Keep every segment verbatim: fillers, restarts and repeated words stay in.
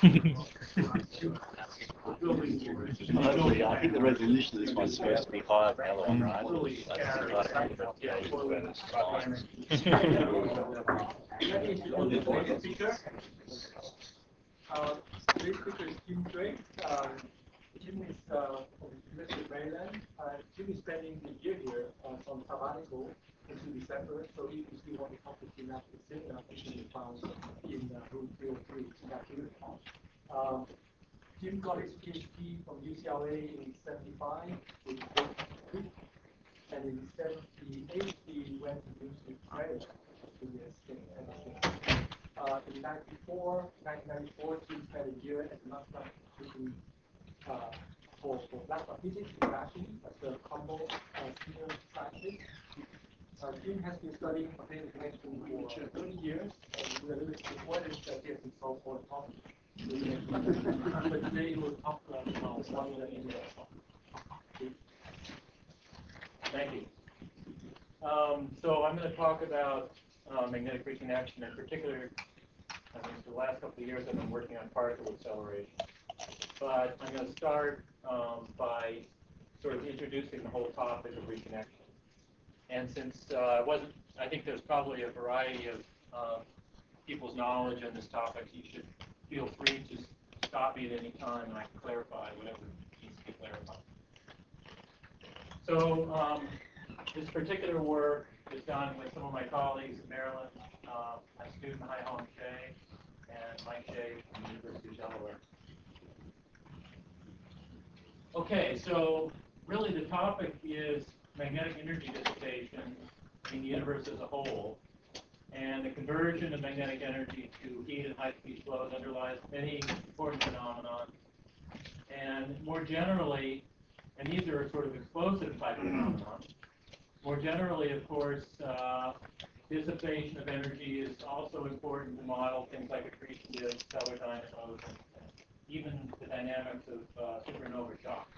Hopefully, I think the resolution of this one's supposed to be higher than the other one, right? Uh, today's speaker is Jim Drake. Um, Jim is uh, from the University of Maryland. Uh, Jim is spending the year here uh, from sabbatical until December. So if you still want to talk to Jim after the seminar, you can be found in uh, room three oh three in that period. Um, Jim got his PhD from U C L A in seventy-five with Berkeley, and in seventy-eight he went to University of Greenwich to the state. Uh, in ninety-four, nineteen ninety-four, Jim spent a year at the National Institute uh, for, for plasma physics in Beijing as a combo uh, senior scientist. Uh, Jim has been studying magnetic connection for thirty years, and we're a little bit disappointed that he has been so for the topic. But today we'll talk about one of the areas. Thank you. Um, so I'm going to talk about uh, magnetic reconnection. In particular, I mean, for the last couple of years I've been working on particle acceleration. But I'm going to start um, by sort of introducing the whole topic of reconnection. And since uh, I wasn't, I think there's probably a variety of uh, people's knowledge on this topic, you should feel free to stop me at any time and I can clarify whatever needs to be clarified. So um, this particular work is done with some of my colleagues in Maryland, uh, my student Hai Hong Shea and Mike Shea from the University of Delaware. Okay, so really the topic is magnetic energy dissipation in the universe as a whole. And the conversion of magnetic energy to heat and high-speed flows underlies many important phenomena. And more generally, and these are sort of explosive type phenomena, more generally, of course, uh, dissipation of energy is also important to model things like accretion of stellar dynamos and, and even the dynamics of uh, supernova shocks.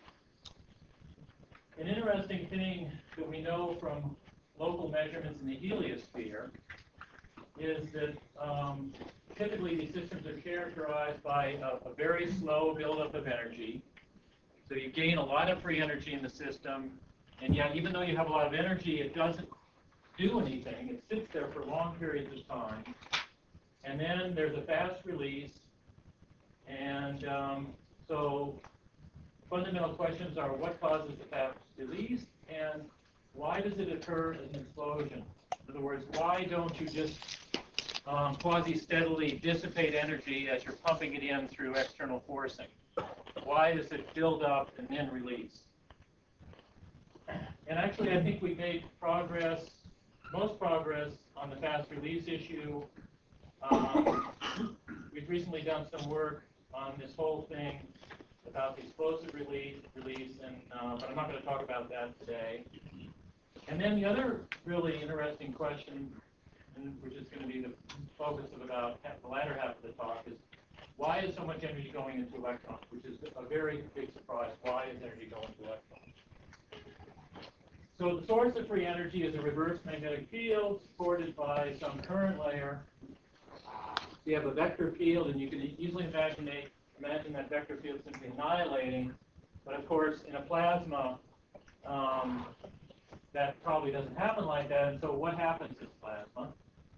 An interesting thing that we know from local measurements in the heliosphere is that um, typically these systems are characterized by a, a very slow buildup of energy. So you gain a lot of free energy in the system, and yet even though you have a lot of energy, it doesn't do anything. It sits there for long periods of time. And then there's a fast release. And um, so fundamental questions are what causes the fast release and why does it occur as an explosion? In other words, why don't you just um, quasi-steadily dissipate energy as you're pumping it in through external forcing? Why does it build up and then release? And actually, I think we've made progress, most progress on the fast release issue. Um, we've recently done some work on this whole thing about the explosive release, release, and uh, but I'm not going to talk about that today. And then the other really interesting question, and which is going to be the focus of about half, the latter half of the talk, is why is so much energy going into electrons, which is a very big surprise. Why is energy going to electrons? So the source of free energy is a reverse magnetic field supported by some current layer. So you have a vector field, and you can easily imagine, a, imagine that vector field simply annihilating. But of course, in a plasma, um, that probably doesn't happen like that. And so what happens in plasma?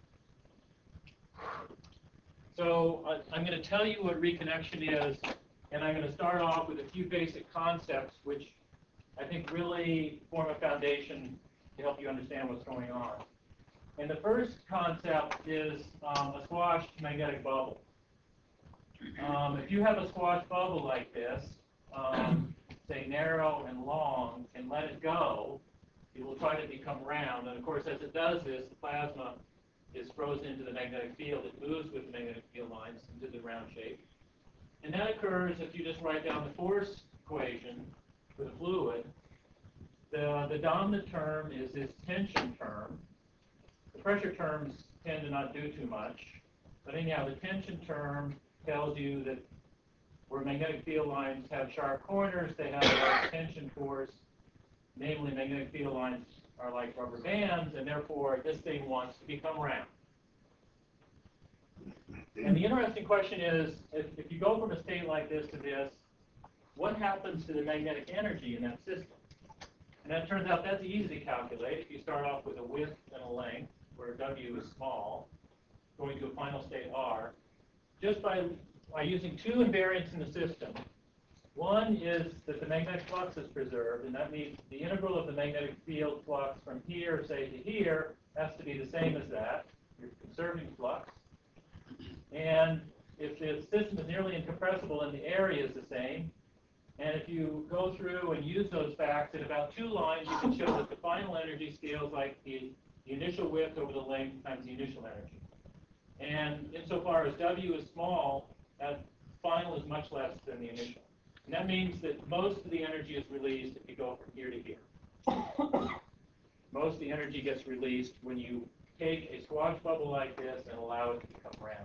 So uh, I'm going to tell you what reconnection is, and I'm going to start off with a few basic concepts which I think really form a foundation to help you understand what's going on. And the first concept is um, a squashed magnetic bubble. Um, if you have a squashed bubble like this, um, say narrow and long, and let it go, it will try to become round. And of course, as it does this, the plasma is frozen into the magnetic field. It moves with the magnetic field lines into the round shape. And that occurs if you just write down the force equation for the fluid. The, the dominant term is this tension term. The pressure terms tend to not do too much. But anyhow, the tension term tells you that where magnetic field lines have sharp corners, they have a large tension force. Namely, magnetic field lines are like rubber bands, and therefore this thing wants to become round. And the interesting question is, if, if you go from a state like this to this, what happens to the magnetic energy in that system? And that turns out that's easy to calculate. If you start off with a width and a length, where W is small, going to a final state R, just by, by using two invariants in the system. One is that the magnetic flux is preserved, and that means the integral of the magnetic field flux from here, say, to here, has to be the same as that. You're conserving flux. And if the system is nearly incompressible and the area is the same, and if you go through and use those facts, in about two lines, you can show that the final energy scales like the, the initial width over the length times the initial energy. And insofar as W is small, that final is much less than the initial. And that means that most of the energy is released if you go from here to here. Most of the energy gets released when you take a squash bubble like this and allow it to become round.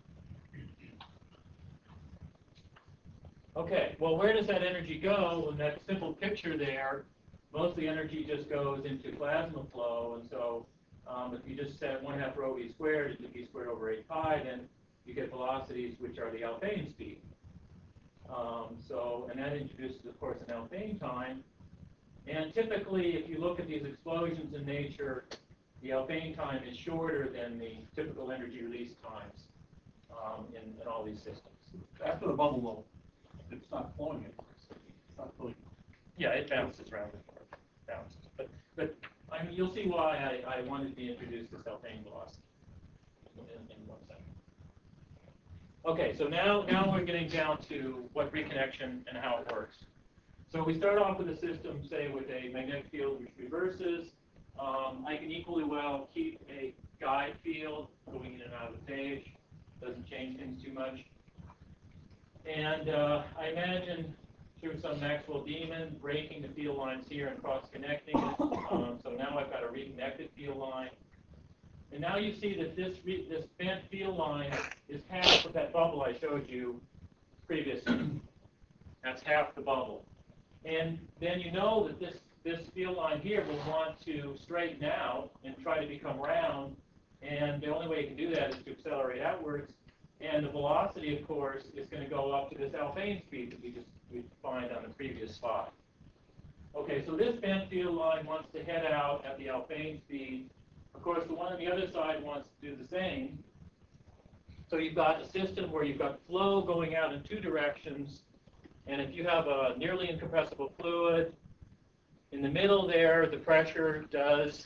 Okay, well, where does that energy go? In that simple picture there, most of the energy just goes into plasma flow, and so um, if you just set one half rho v squared into v squared over eight pi, then you get velocities which are the Alfvén speed. Um, so, and that introduces, of course, an Alfvén time. And typically, if you look at these explosions in nature, the Alfvén time is shorter than the typical energy release times um, in, in all these systems. After the bubble level, it's not flowing anymore. It's not flowing. Yeah, it bounces around and forth. Bounces. But, but I mean, you'll see why I, I wanted to introduce this Alfvén velocity in, in one second. Okay, so now, now we're getting down to what reconnection and how it works. So we start off with a system, say, with a magnetic field which reverses. Um, I can equally well keep a guide field going in and out of the page. Doesn't change things too much. And uh, I imagine through some Maxwell demon breaking the field lines here and cross-connecting it. Um, so now I've got a reconnected field line. And now you see that this re this bent field line is half of that bubble I showed you previously. That's half the bubble. And then you know that this, this field line here will want to straighten out and try to become round. And the only way you can do that is to accelerate outwards. And the velocity, of course, is going to go up to this Alfvén speed that we just we defined on the previous slide. Okay, so this bent field line wants to head out at the Alfvén speed. Of course, the one on the other side wants to do the same. So you've got a system where you've got flow going out in two directions. And if you have a nearly incompressible fluid, in the middle there, the pressure does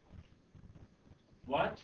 what?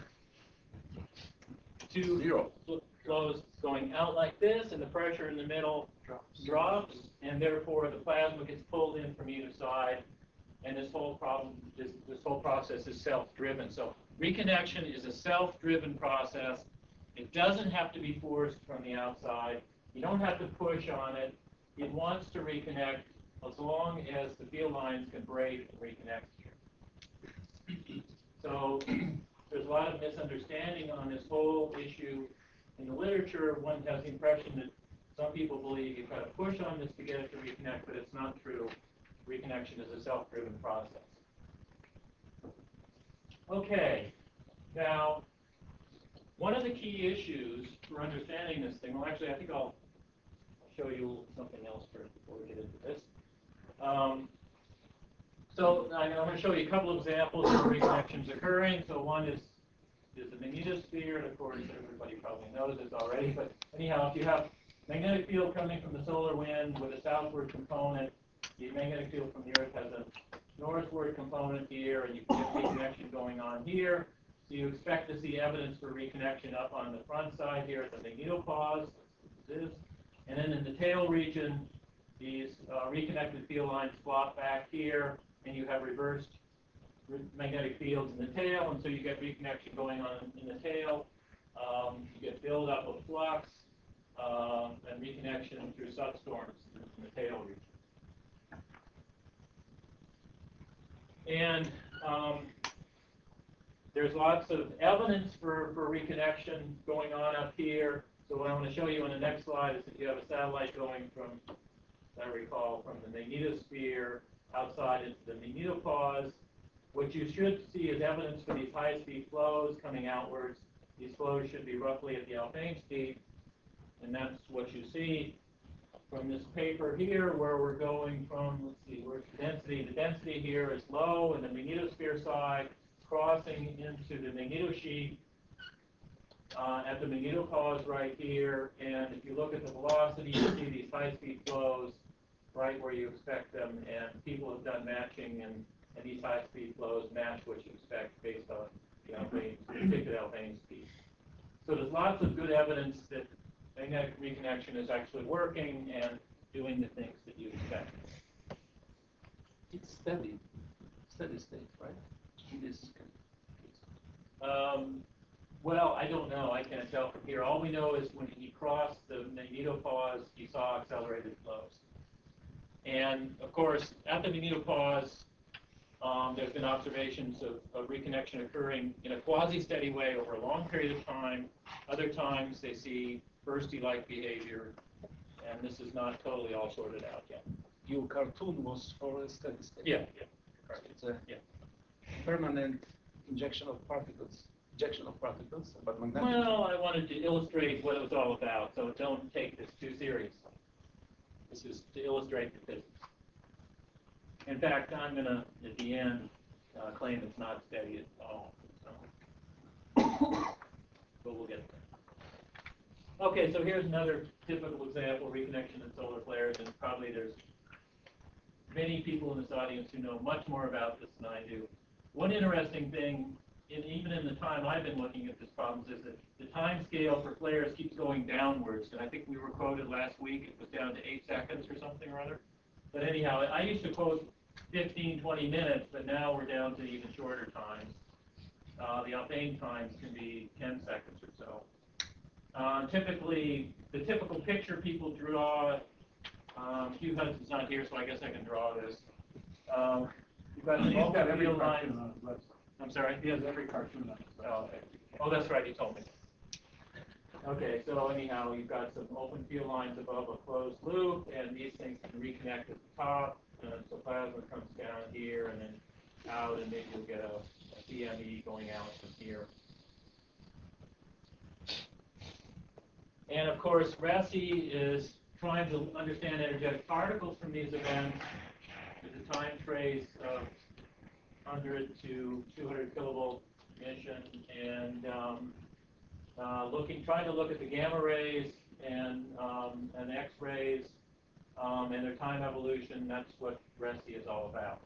Two Zero. flows going out like this, and the pressure in the middle drops, drops and therefore the plasma gets pulled in from either side. And this whole problem, this, this whole process is self-driven. So reconnection is a self-driven process. It doesn't have to be forced from the outside. You don't have to push on it. It wants to reconnect as long as the field lines can break and reconnect here. So there's a lot of misunderstanding on this whole issue in the literature. One has the impression that some people believe you've got to push on this to get it to reconnect, but it's not true. Reconnection is a self-driven process. Okay, now one of the key issues for understanding this thing, well actually I think I'll show you something else first before we get into this. Um, so I'm going to show you a couple of examples of reconnections occurring. So one is, is the magnetosphere, and of course everybody probably knows this already, but anyhow, if you have magnetic field coming from the solar wind with a southward component, the magnetic field from the Earth has a northward component here, and you can get reconnection going on here. So you expect to see evidence for reconnection up on the front side here at the magnetopause. This is. And then in the tail region, these uh, reconnected field lines flop back here, and you have reversed re magnetic fields in the tail, and so you get reconnection going on in the tail. Um, you get buildup of flux uh, and reconnection through substorms in the tail region. And um, there's lots of evidence for, for reconnection going on up here. So what I want to show you on the next slide is that you have a satellite going from, as I recall, from the magnetosphere outside into the magnetopause. What you should see is evidence for these high-speed flows coming outwards. these flows should be roughly at the Alfvén speed, and that's what you see from this paper here, where we're going from, let's see, where's the density? The density here is low in the magnetosphere side, crossing into the magnetosheet uh, at the magnetopause right here, and if you look at the velocity, you see these high-speed flows right where you expect them, and people have done matching, and, and these high-speed flows match what you expect based on the Alfvén, predicted Alfvén speed. So there's lots of good evidence that magnetic reconnection is actually working and doing the things that you expect. It's steady, steady state, right? In this case. Um, well, I don't know. I can't tell from here. All we know is when he crossed the magnetopause, he saw accelerated flows. And of course, at the magnetopause, um, there's been observations of, of reconnection occurring in a quasi-steady way over a long period of time. Other times, they see bursty-like behavior, and this is not totally all sorted out yet. Your cartoon was for a steady state. Yeah, yeah, correct. It's a Yeah. permanent injection of particles, injection of particles, but magnetic. Well, I wanted to illustrate what it was all about, so don't take this too seriously. This is to illustrate the physics. In fact, I'm going to, at the end, uh, claim it's not steady at all. So. But we'll get there. Okay, so here's another typical example, reconnection in solar flares, and probably there's many people in this audience who know much more about this than I do. One interesting thing, in, even in the time I've been looking at this problem, is that the time scale for flares keeps going downwards, and I think we were quoted last week, it was down to eight seconds or something or other. But anyhow, I used to quote fifteen, twenty minutes, but now we're down to even shorter times. Uh, the Alfvén times can be ten seconds or so. Uh, typically, the typical picture people draw, um, Hugh Hudson's not here, so I guess I can draw this. Um, you've got these He's got every field lines. cartoon on his website. I'm sorry? He has every cartoon on his website. Oh, okay. Oh, that's right, he told me. Okay, so anyhow, you've got some open field lines above a closed loop, and these things can reconnect at the top, and so plasma comes down here and then out, and maybe you'll get a, a C M E going out from here. And of course, RESI is trying to understand energetic particles from these events. There's a time trace of one hundred to two hundred kilovolt emission, and um, uh, looking, trying to look at the gamma rays and um, and X-rays um, and their time evolution. That's what RESI is all about.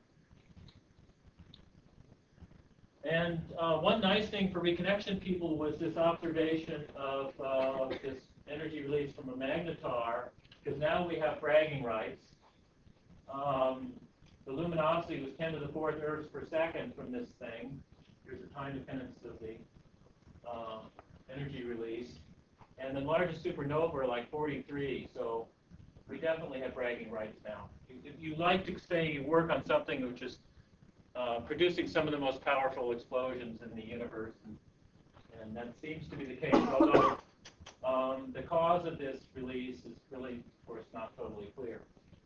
And uh, one nice thing for reconnection people was this observation of uh, this energy release from a magnetar, because now we have bragging rights. Um, the luminosity was ten to the fourth ergs per second from this thing. There's a time dependence of the uh, energy release. And the largest supernova are like forty-three, so we definitely have bragging rights now. If you like to say you work on something which is uh, producing some of the most powerful explosions in the universe, and, and that seems to be the case, although um, the cause of this release is really, of course, not totally clear.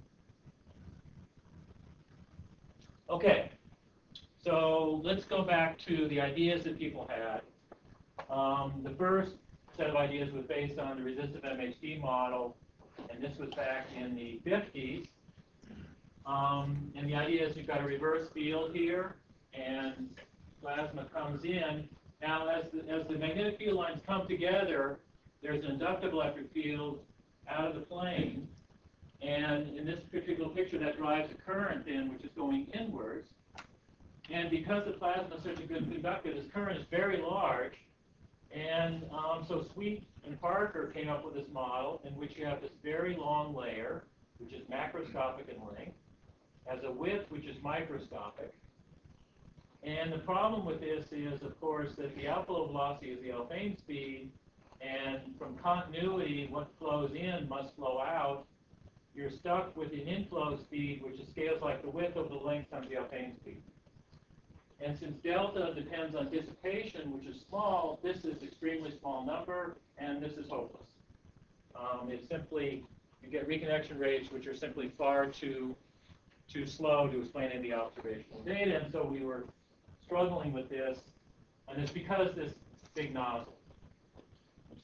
Okay, so let's go back to the ideas that people had. Um, the first set of ideas was based on the resistive M H D model, and this was back in the fifties. Um, and the idea is you've got a reverse field here, and plasma comes in. Now, as the, as the magnetic field lines come together, there's an inductive electric field out of the plane. And in this particular picture, that drives a current in, which is going inwards. And because the plasma is such a good conductor, this current is very large. And um, so Sweet and Parker came up with this model in which you have this very long layer, which is macroscopic in length, has a width which is microscopic. And the problem with this is, of course, that the outflow velocity is the Alfvén speed, and from continuity, what flows in must flow out. You're stuck with an inflow speed, which is scales like the width over the length times the Alfvén speed. And since delta depends on dissipation, which is small, this is extremely small number, and this is hopeless. Um, it's simply, you get reconnection rates which are simply far too, too slow to explain any observational data, and so we were struggling with this, and it's because this big nozzle.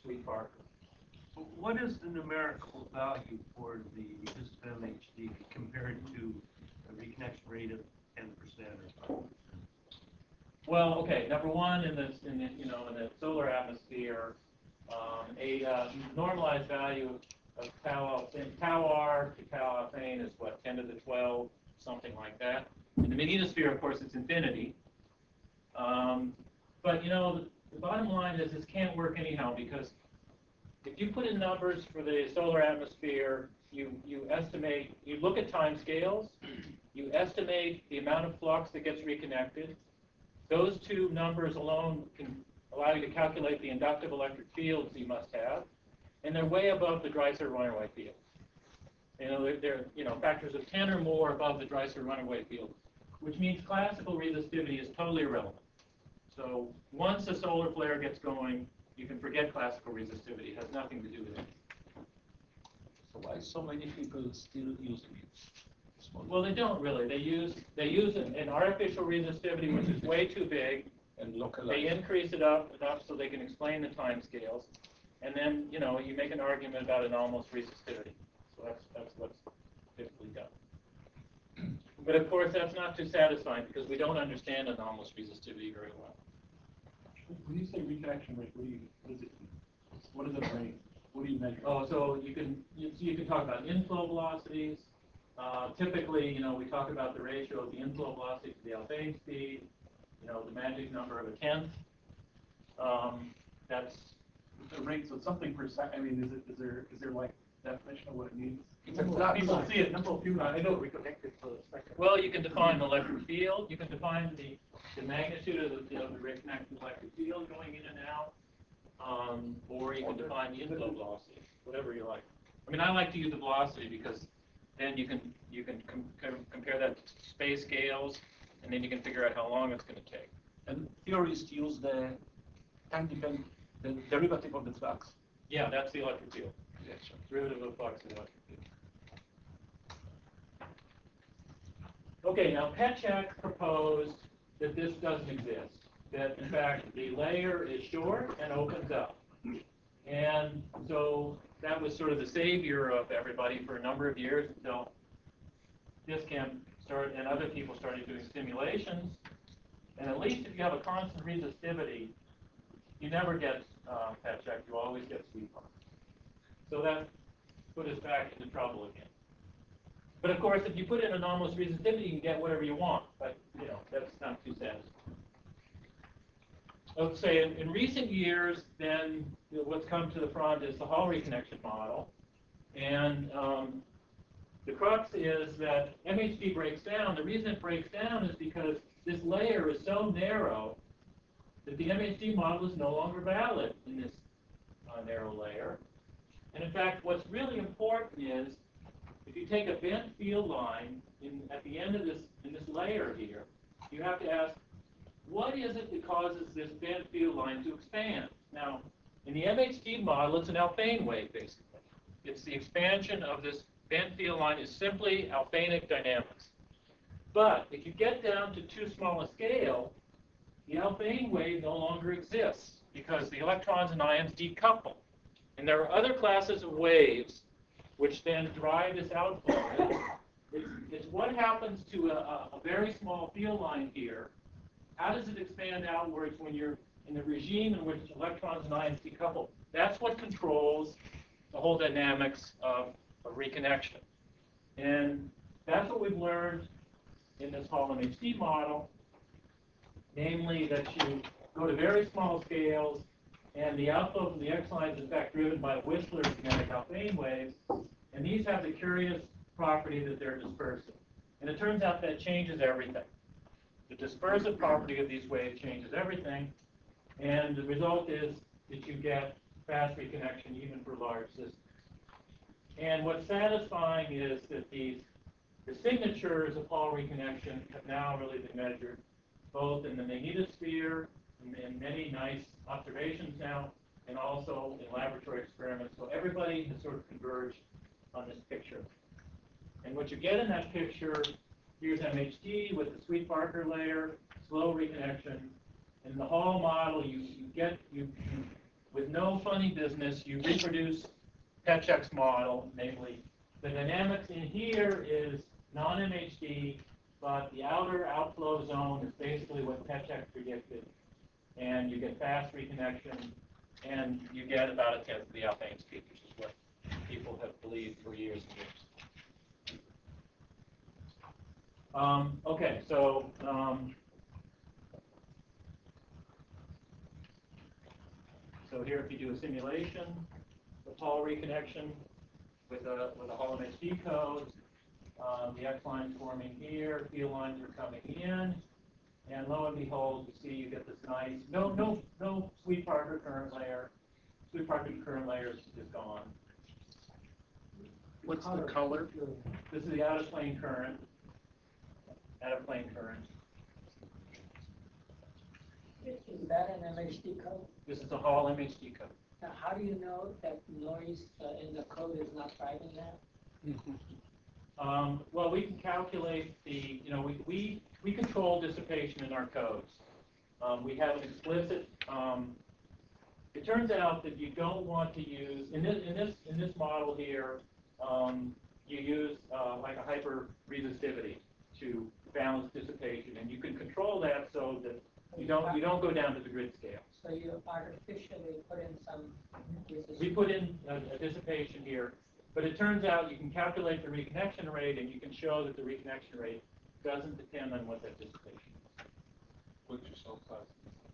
Sweet Parker. What is the numerical value for the resistive M H D compared to the reconnection rate of ten percent or so? Well, okay, number one, in this, in the, you know, in the solar atmosphere, um, a uh, normalized value of tau, tau R to tau alphane is what, ten to the twelve, something like that. In the magnetosphere, of course, it's infinity. Um, but, you know, the, the bottom line is this can't work anyhow, because if you put in numbers for the solar atmosphere, you, you estimate, you look at time scales, you estimate the amount of flux that gets reconnected. Those two numbers alone can allow you to calculate the inductive electric fields you must have, and they're way above the Dreiser-Runaway field. You know, they're, they're you know factors of ten or more above the Dreiser-Runaway field, which means classical resistivity is totally irrelevant. So once a solar flare gets going, you can forget classical resistivity. It has nothing to do with it. So why so many people still using it? Small Well, they don't really. They use they use an, an artificial resistivity, which is way too big. and localized. They increase it up enough so they can explain the time scales, and then you know you make an argument about anomalous resistivity. So that's that's what's typically done. But of course, that's not too satisfying because we don't understand anomalous resistivity very well. When you say reconnection rate, what do you, what is it? What is it rate? What do you measure? Oh, so you can you, so you can talk about inflow velocities. Uh, typically, you know, we talk about the ratio of the inflow velocity to the alphane speed. You know, the magic number of a tenth. Um, that's The rate, so something per second, I mean, is it, is there, is there like definition of what it means? It's a flux. People see it, number of people, I know we connected to the spectrum. well, you can define the electric field. You can define the the magnitude of the, of the reconnected electric field going in and out, um, or you can define the inflow velocity, whatever you like. I mean, I like to use the velocity because then you can you can com com compare that to space scales, and then you can figure out how long it's going to take. And theorists use the time depend the derivative of the flux. Yeah, that's the electric field. Yes, sure. Derivative of flux of the electric field. Okay, now Petchak proposed that this doesn't exist. That in fact the layer is short and opens up. And so that was sort of the savior of everybody for a number of years until Discamp started and other people started doing simulations. And at least if you have a constant resistivity, you never get uh, Petchak, you always get Sweet Parker. So that put us back into trouble again. But of course, if you put in anomalous resistivity, you can get whatever you want. But you know, that's not too satisfying. Let's say in, in recent years, then you know, what's come to the front is the Hall reconnection model. And um, the crux is that M H D breaks down. The reason it breaks down is because this layer is so narrow that the M H D model is no longer valid in this uh, narrow layer. And in fact, what's really important is if you take a bent field line in, at the end of this, in this layer here, you have to ask, what is it that causes this bent field line to expand? Now, in the M H D model, it's an Alfvén wave, basically. It's the expansion of this bent field line is simply Alfvénic dynamics. But if you get down to too small a scale, the Alfvén wave no longer exists because the electrons and ions decouple. And there are other classes of waves which then drive this outflow. It's, it's what happens to a, a, a very small field line here. How does it expand outwards when you're in the regime in which electrons and ions decouple? That's what controls the whole dynamics of a reconnection. And that's what we've learned in this Hall M H D model, namely that you go to very small scales, and the outflow from the X line is in fact driven by Whistler's kinetic Alfvén waves, and these have the curious property that they're dispersive. And it turns out that changes everything. The dispersive property of these waves changes everything, and the result is that you get fast reconnection even for large systems. And what's satisfying is that these the signatures of Hall reconnection have now really been measured both in the magnetosphere and in many nice observations now, and also in laboratory experiments. So everybody has sort of converged on this picture. And what you get in that picture, here's M H D with the Sweet Parker layer, slow reconnection. In the Hall model, you, you get you, you with no funny business, you reproduce Petchek's model, namely the dynamics in here is non-M H D, but the outer outflow zone is basically what Petchek predicted. And you get fast reconnection, and you get about a tenth of the alphane speed, which is what people have believed for years and years. Um, okay, so um, so here, if you do a simulation, the Paul reconnection with a with a Hall M H D code, um, the X line forming here, field lines are coming in, and lo and behold, you see you get this nice no no no sweep Parker current layer. Sweep Parker current layer is, is gone. What's the color? This is the out of plane current. Out of plane current. Is that an M H D code? This is a Hall M H D code. Now, how do you know that noise uh, in the code is not driving that? Um, well, we can calculate the, you know, we, we, we control dissipation in our codes. Um, we have an explicit, um, it turns out that you don't want to use, in this, in this, in this model here, um, you use uh, like a hyper resistivity to balance dissipation, and you can control that so that you don't, you don't go down to the grid scale. So you artificially put in some resistance. We put in a, a dissipation here, but it turns out you can calculate the reconnection rate, and you can show that the reconnection rate doesn't depend on what that dissipation is. What's your cell size?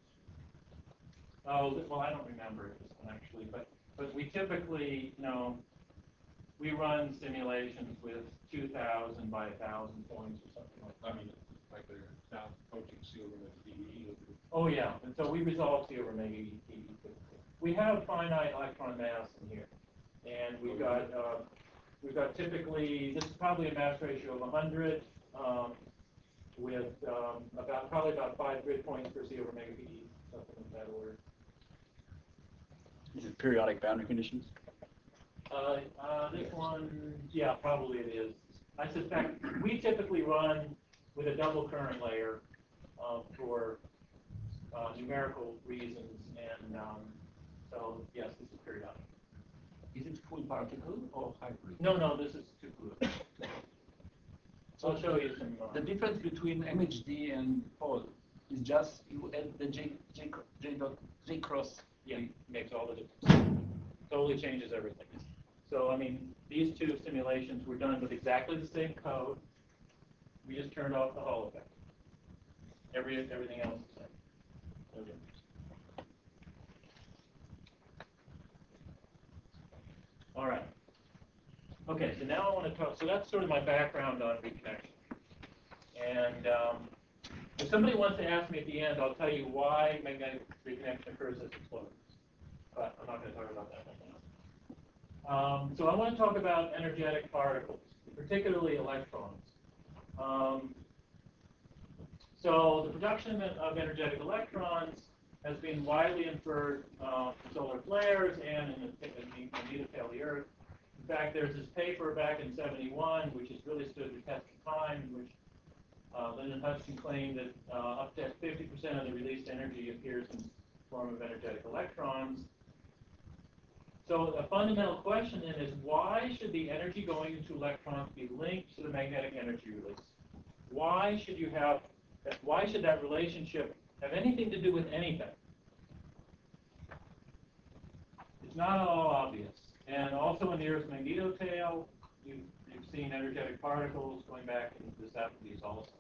Oh, th- well, I don't remember it, this one actually, but, but we typically, you know, we run simulations with two thousand by one thousand points or something like that. I mean, like they're now approaching C over the D E. Oh, yeah, and so we resolve C over omega E T. We have finite electron mass in here, and we've got, uh, we've got typically, this is probably a mass ratio of one hundred, um, with um, about, probably about five grid points per C over omega E, something in that order. Is it periodic boundary conditions? Uh, uh, this one, yeah, probably it is. I suspect we typically run with a double current layer uh, for uh, numerical reasons, and um, so yes, this is periodic. Is it full particle or hybrid? No, no, this is too good. So I'll show you some. Uh, The difference between M H D and Paul is just you add the J, J, J dot, J cross. yeah, makes all the difference. Totally changes everything. So I mean, these two simulations were done with exactly the same code. We just turned off the Hall effect. Every everything else is the same. No difference. All right. Okay, so now I want to talk, so that's sort of my background on reconnection. And um, if somebody wants to ask me at the end, I'll tell you why magnetic reconnection occurs as explosions. But I'm not going to talk about that right now. Um, so I want to talk about energetic particles, particularly electrons. Um, so the production of energetic electrons has been widely inferred uh, from solar flares and in the, in the magnetotail of the Earth. In fact, there's this paper back in seventy-one, which has really stood the test of time, in which uh, Lyndon Hudson claimed that uh, up to fifty percent of the released energy appears in the form of energetic electrons. So a fundamental question then is, why should the energy going into electrons be linked to the magnetic energy release? Why should you have, why should that relationship have anything to do with anything? It's not at all obvious. And also in the Earth's magnetotail, you've, you've seen energetic particles going back into the seventies also.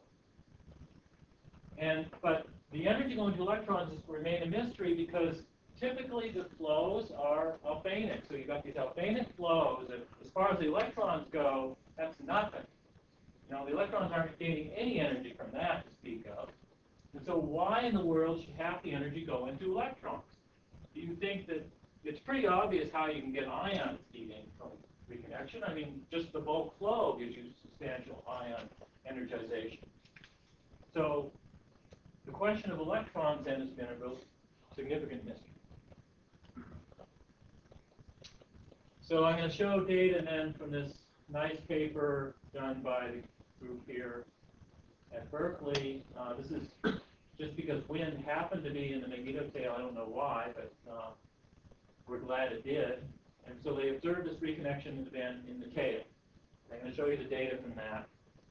And, but the energy going to electrons has remained a mystery because typically the flows are alphanic. So you've got these alphanic flows, and as far as the electrons go, that's nothing. You know, the electrons aren't gaining any energy from that to speak of. And so why in the world should half the energy go into electrons? Do you think that it's pretty obvious how you can get ions feeding from reconnection? I mean, just the bulk flow gives you substantial ion energization. So the question of electrons then has been a real significant mystery. So I'm going to show data then from this nice paper done by the group here at Berkeley. Uh, this is just because wind happened to be in the magnetotail. I don't know why, but uh, we're glad it did. And so they observed this reconnection event in the tail. I'm going to show you the data from that.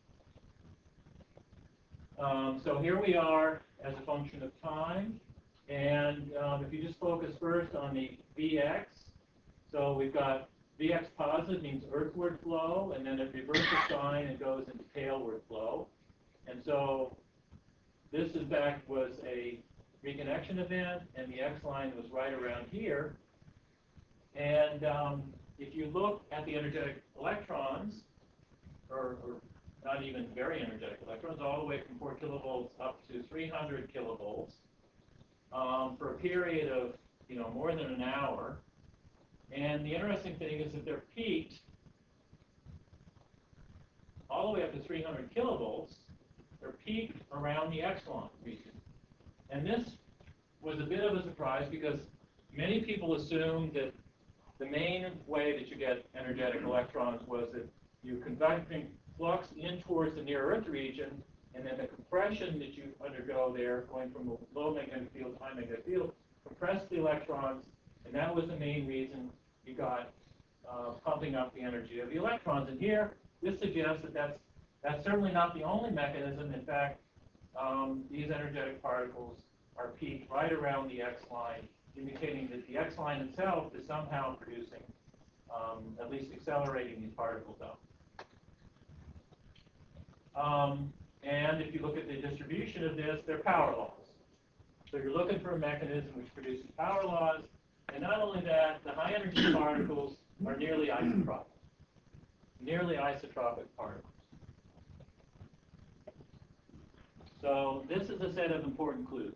Um, so here we are as a function of time. And um, if you just focus first on the V X, so we've got V X positive means earthward flow, and then it reverses sign and goes into tailward flow. And so this, in fact, was a reconnection event, and the X line was right around here. And um, if you look at the energetic electrons, or, or not even very energetic electrons, all the way from four kilovolts up to three hundred kilovolts, um, for a period of you know more than an hour. And the interesting thing is that they're peaked all the way up to three hundred kilovolts. They're peaked around the X line region. And this was a bit of a surprise because many people assumed that the main way that you get energetic electrons was that you conducting flux in towards the near Earth region, and then the compression that you undergo there, going from a low magnetic field to high magnetic field, compressed the electrons, and that was the main reason you got uh, pumping up the energy of the electrons. And here, this suggests that that's, that's certainly not the only mechanism. In fact, um, these energetic particles are peaked right around the X line, indicating that the X line itself is somehow producing, um, at least accelerating these particles up. Um, and if you look at the distribution of this, they're power laws. So you're looking for a mechanism which produces power laws, and not only that, the high energy particles are nearly isotropic, nearly isotropic particles. So this is a set of important clues.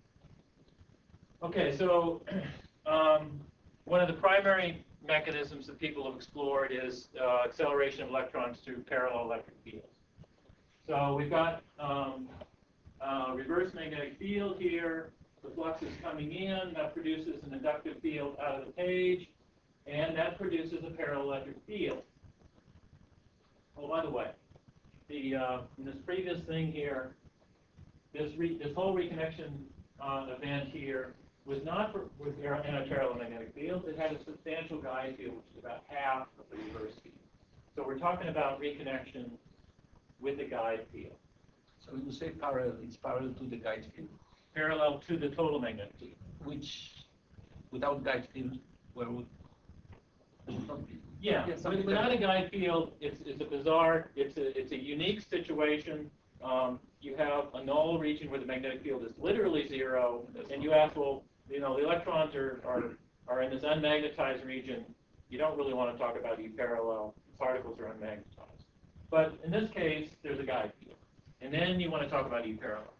Okay, so um, one of the primary mechanisms that people have explored is uh, acceleration of electrons through parallel electric fields. So we've got um, a reverse magnetic field here. The flux is coming in. That produces an inductive field out of the page, and that produces a parallel electric field. Oh, by the way, the uh, in this previous thing here, this re this whole reconnection uh, event here was not for, with in a parallel magnetic field. It had a substantial guide field, which is about half of the reverse field. So we're talking about reconnection with the guide field. So when you say parallel, it's parallel to the guide field, Parallel to the total magnetic field. which without guide field, where would it would not be? Yeah, Yeah, with- something without a like- guide field, it's, it's a bizarre, it's a, it's a unique situation. Um, you have a null region where the magnetic field is literally zero, and you ask, well, you know, the electrons are, are, are in this unmagnetized region. You don't really want to talk about E-parallel. Particles are unmagnetized. But in this case, there's a guide field. And then you want to talk about E-parallel.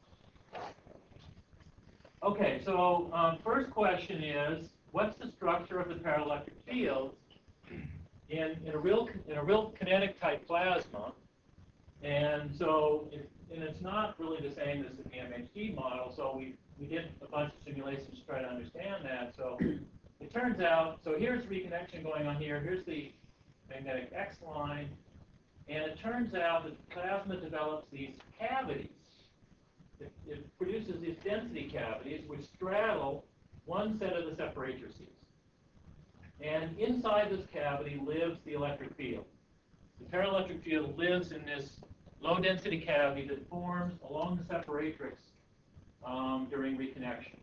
Okay, so um, first question is, what's the structure of the paraelectric field in, in a real in a real kinetic type plasma? And so, it, and it's not really the same as the M H D model. So we we did a bunch of simulations to try to understand that. So it turns out, so here's reconnection going on here. Here's the magnetic X line, and it turns out that the plasma develops these cavities. It, it produces these density cavities which straddle one set of the separatrices. And inside this cavity lives the electric field. The paraelectric field lives in this low-density cavity that forms along the separatrix um, during reconnection.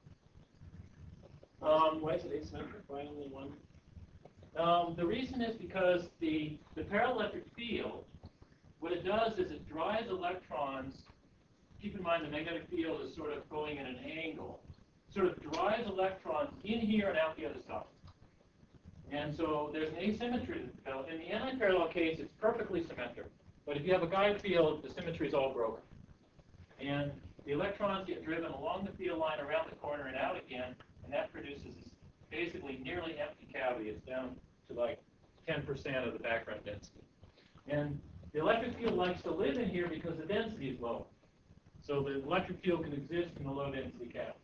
Um, Why is it asymmetric? Why only one? Um, the reason is because the, the paraelectric field, what it does is it drives electrons. Keep in mind the magnetic field is sort of going at an angle. Sort of drives electrons in here and out the other side. And so there's an asymmetry that's developed. In the anti-parallel case, it's perfectly symmetric. But if you have a guide field, the symmetry is all broken. And the electrons get driven along the field line around the corner and out again, and that produces this basically nearly empty cavity. It's down to like ten percent of the background density. And the electric field likes to live in here because the density is low. So the electric field can exist in the low-density cavity.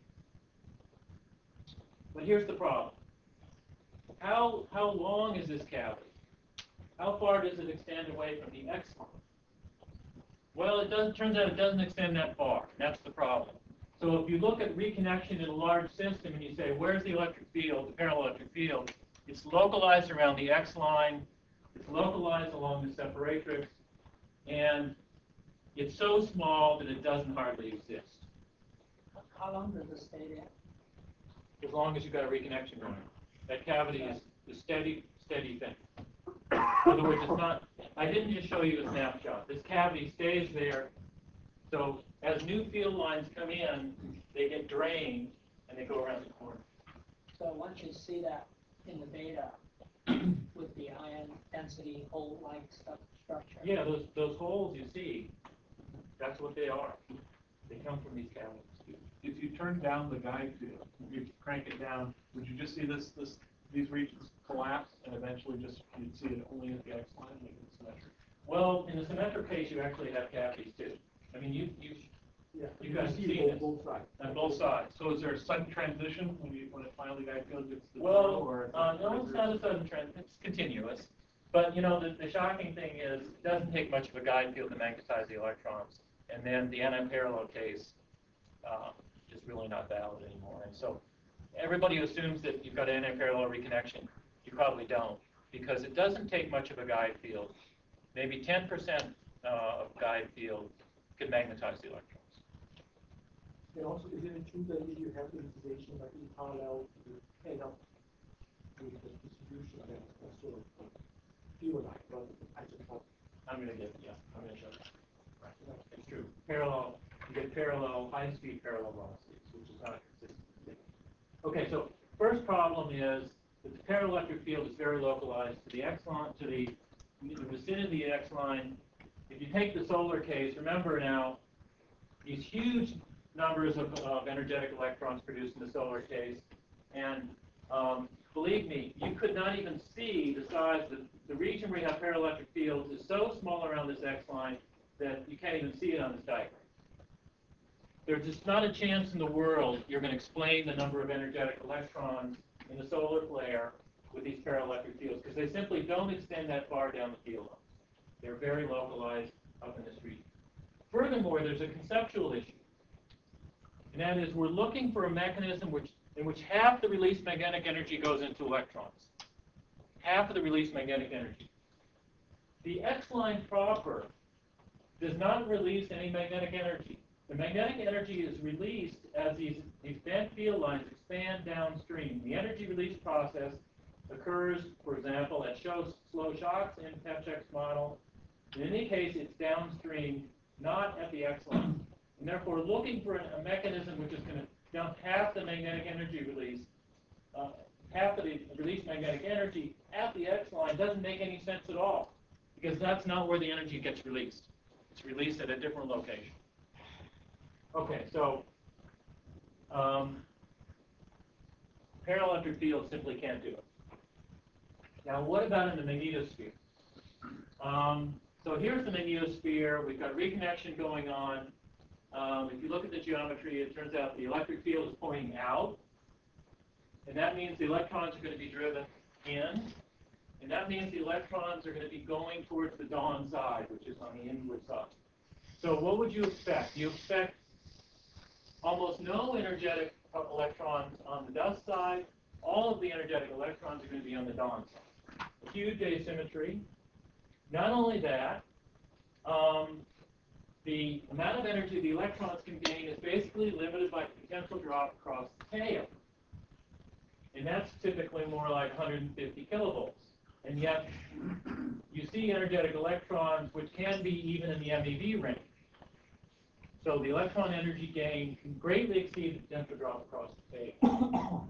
But here's the problem. How, how long is this cavity? How far does it extend away from the X line? Well, it doesn't, turns out it doesn't extend that far. That's the problem. So if you look at reconnection in a large system and you say, where's the electric field, the parallel electric field, it's localized around the X line, it's localized along the separatrix, and it's so small that it doesn't hardly exist, How long does it stay there? as long as you've got a reconnection going. That cavity is a steady, steady thing. In other words, it's not, I didn't just show you a snapshot. This cavity stays there, so as new field lines come in, they get drained and they go around the corner. So once you see that in the data with the ion density hole-like stuff structure. Yeah, those, those holes you see, that's what they are. They come from these cavities. If you turn down the guide field, you crank it down, would you just see this, this, these regions collapse and eventually just, you'd see it only at the X line, making it symmetric? Well, in the symmetric case, you actually have cavities too. I mean, you, you, Yeah. You guys see see both- this. both sides. on both sides. So is there a sudden transition when you, when it finally guide field gets the Well, or? uh, no, it's not a sudden trend, it's continuous. But, you know, the, the shocking thing is, it doesn't take much of a guide field to magnetize the electrons. And then the anti-parallel case uh, is really not valid anymore. And so everybody assumes that you've got an anti-parallel reconnection. You probably don't, because it doesn't take much of a guide field. Maybe ten percent uh, of guide field could magnetize the electrons. And also, is it true that if you have the integration like in parallel, you end up with the distribution that also feel like, but I just thought. I'm going to get, yeah, I'm going to show you. Right. It's true. Parallel, you get parallel, high-speed parallel velocities, which is not a consistent thing. Okay, so first problem is that the paraelectric field is very localized to the X line, to the, the vicinity of the X line. If you take the solar case, remember now, these huge numbers of, of energetic electrons produced in the solar case, and um, believe me, you could not even see the size, the, the region where you have paraelectric fields is so small around this X line that you can't even see it on this diagram. There's just not a chance in the world you're going to explain the number of energetic electrons in the solar flare with these paraelectric fields, because they simply don't extend that far down the field line. They're very localized up in this region. Furthermore, there's a conceptual issue, and that is we're looking for a mechanism which, in which half the released magnetic energy goes into electrons. Half of the released magnetic energy. The X line proper does not release any magnetic energy. The magnetic energy is released as these, these bent field lines expand downstream. The energy release process occurs, for example, at show, slow shocks in Pepchek's model. In any case, it's downstream, not at the X line. And therefore, looking for a, a mechanism which is going to dump half the magnetic energy release, uh, half of the released magnetic energy at the X line doesn't make any sense at all, because that's not where the energy gets released. It's released at a different location. Okay, so um, paraelectric fields simply can't do it. Now, what about in the magnetosphere? Um, so here's the magnetosphere. We've got reconnection going on. Um, if you look at the geometry, it turns out the electric field is pointing out, and that means the electrons are going to be driven in, and that means the electrons are going to be going towards the dawn side, which is on the inward side. So what would you expect? You expect almost no energetic electrons on the dust side. All of the energetic electrons are going to be on the dawn side. Huge asymmetry. Not only that, um, the amount of energy the electrons can gain is basically limited by the potential drop across the tail. And that's typically more like one hundred fifty kilovolts. And yet, you see energetic electrons, which can be even in the M E V range. So the electron energy gain can greatly exceed the potential drop across the tail.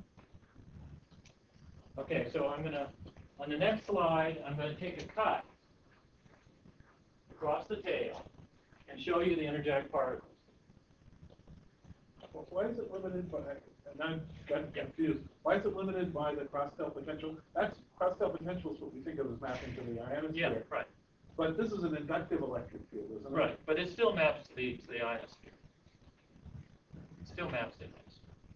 Okay, so I'm going to, on the next slide, I'm going to take a cut across the tail and show you the energetic particles. Well, why is it limited by, and I'm got confused, why is it limited by the cross-tail potential? That's, cross-tail potential is what we think of as mapping to the ionosphere. Yeah, right. But this is an inductive electric field, isn't it? Right, but it still maps to the, to the ionosphere. It still maps to the ionosphere.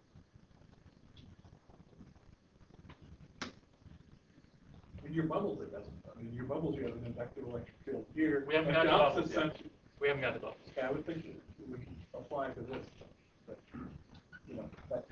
In your bubbles, it doesn't. I mean, your bubbles, you have an inductive electric field here. We haven't at got the the opposite bubbles yet. center. We haven't got the bubbles. Yeah, I would think it would apply to this. But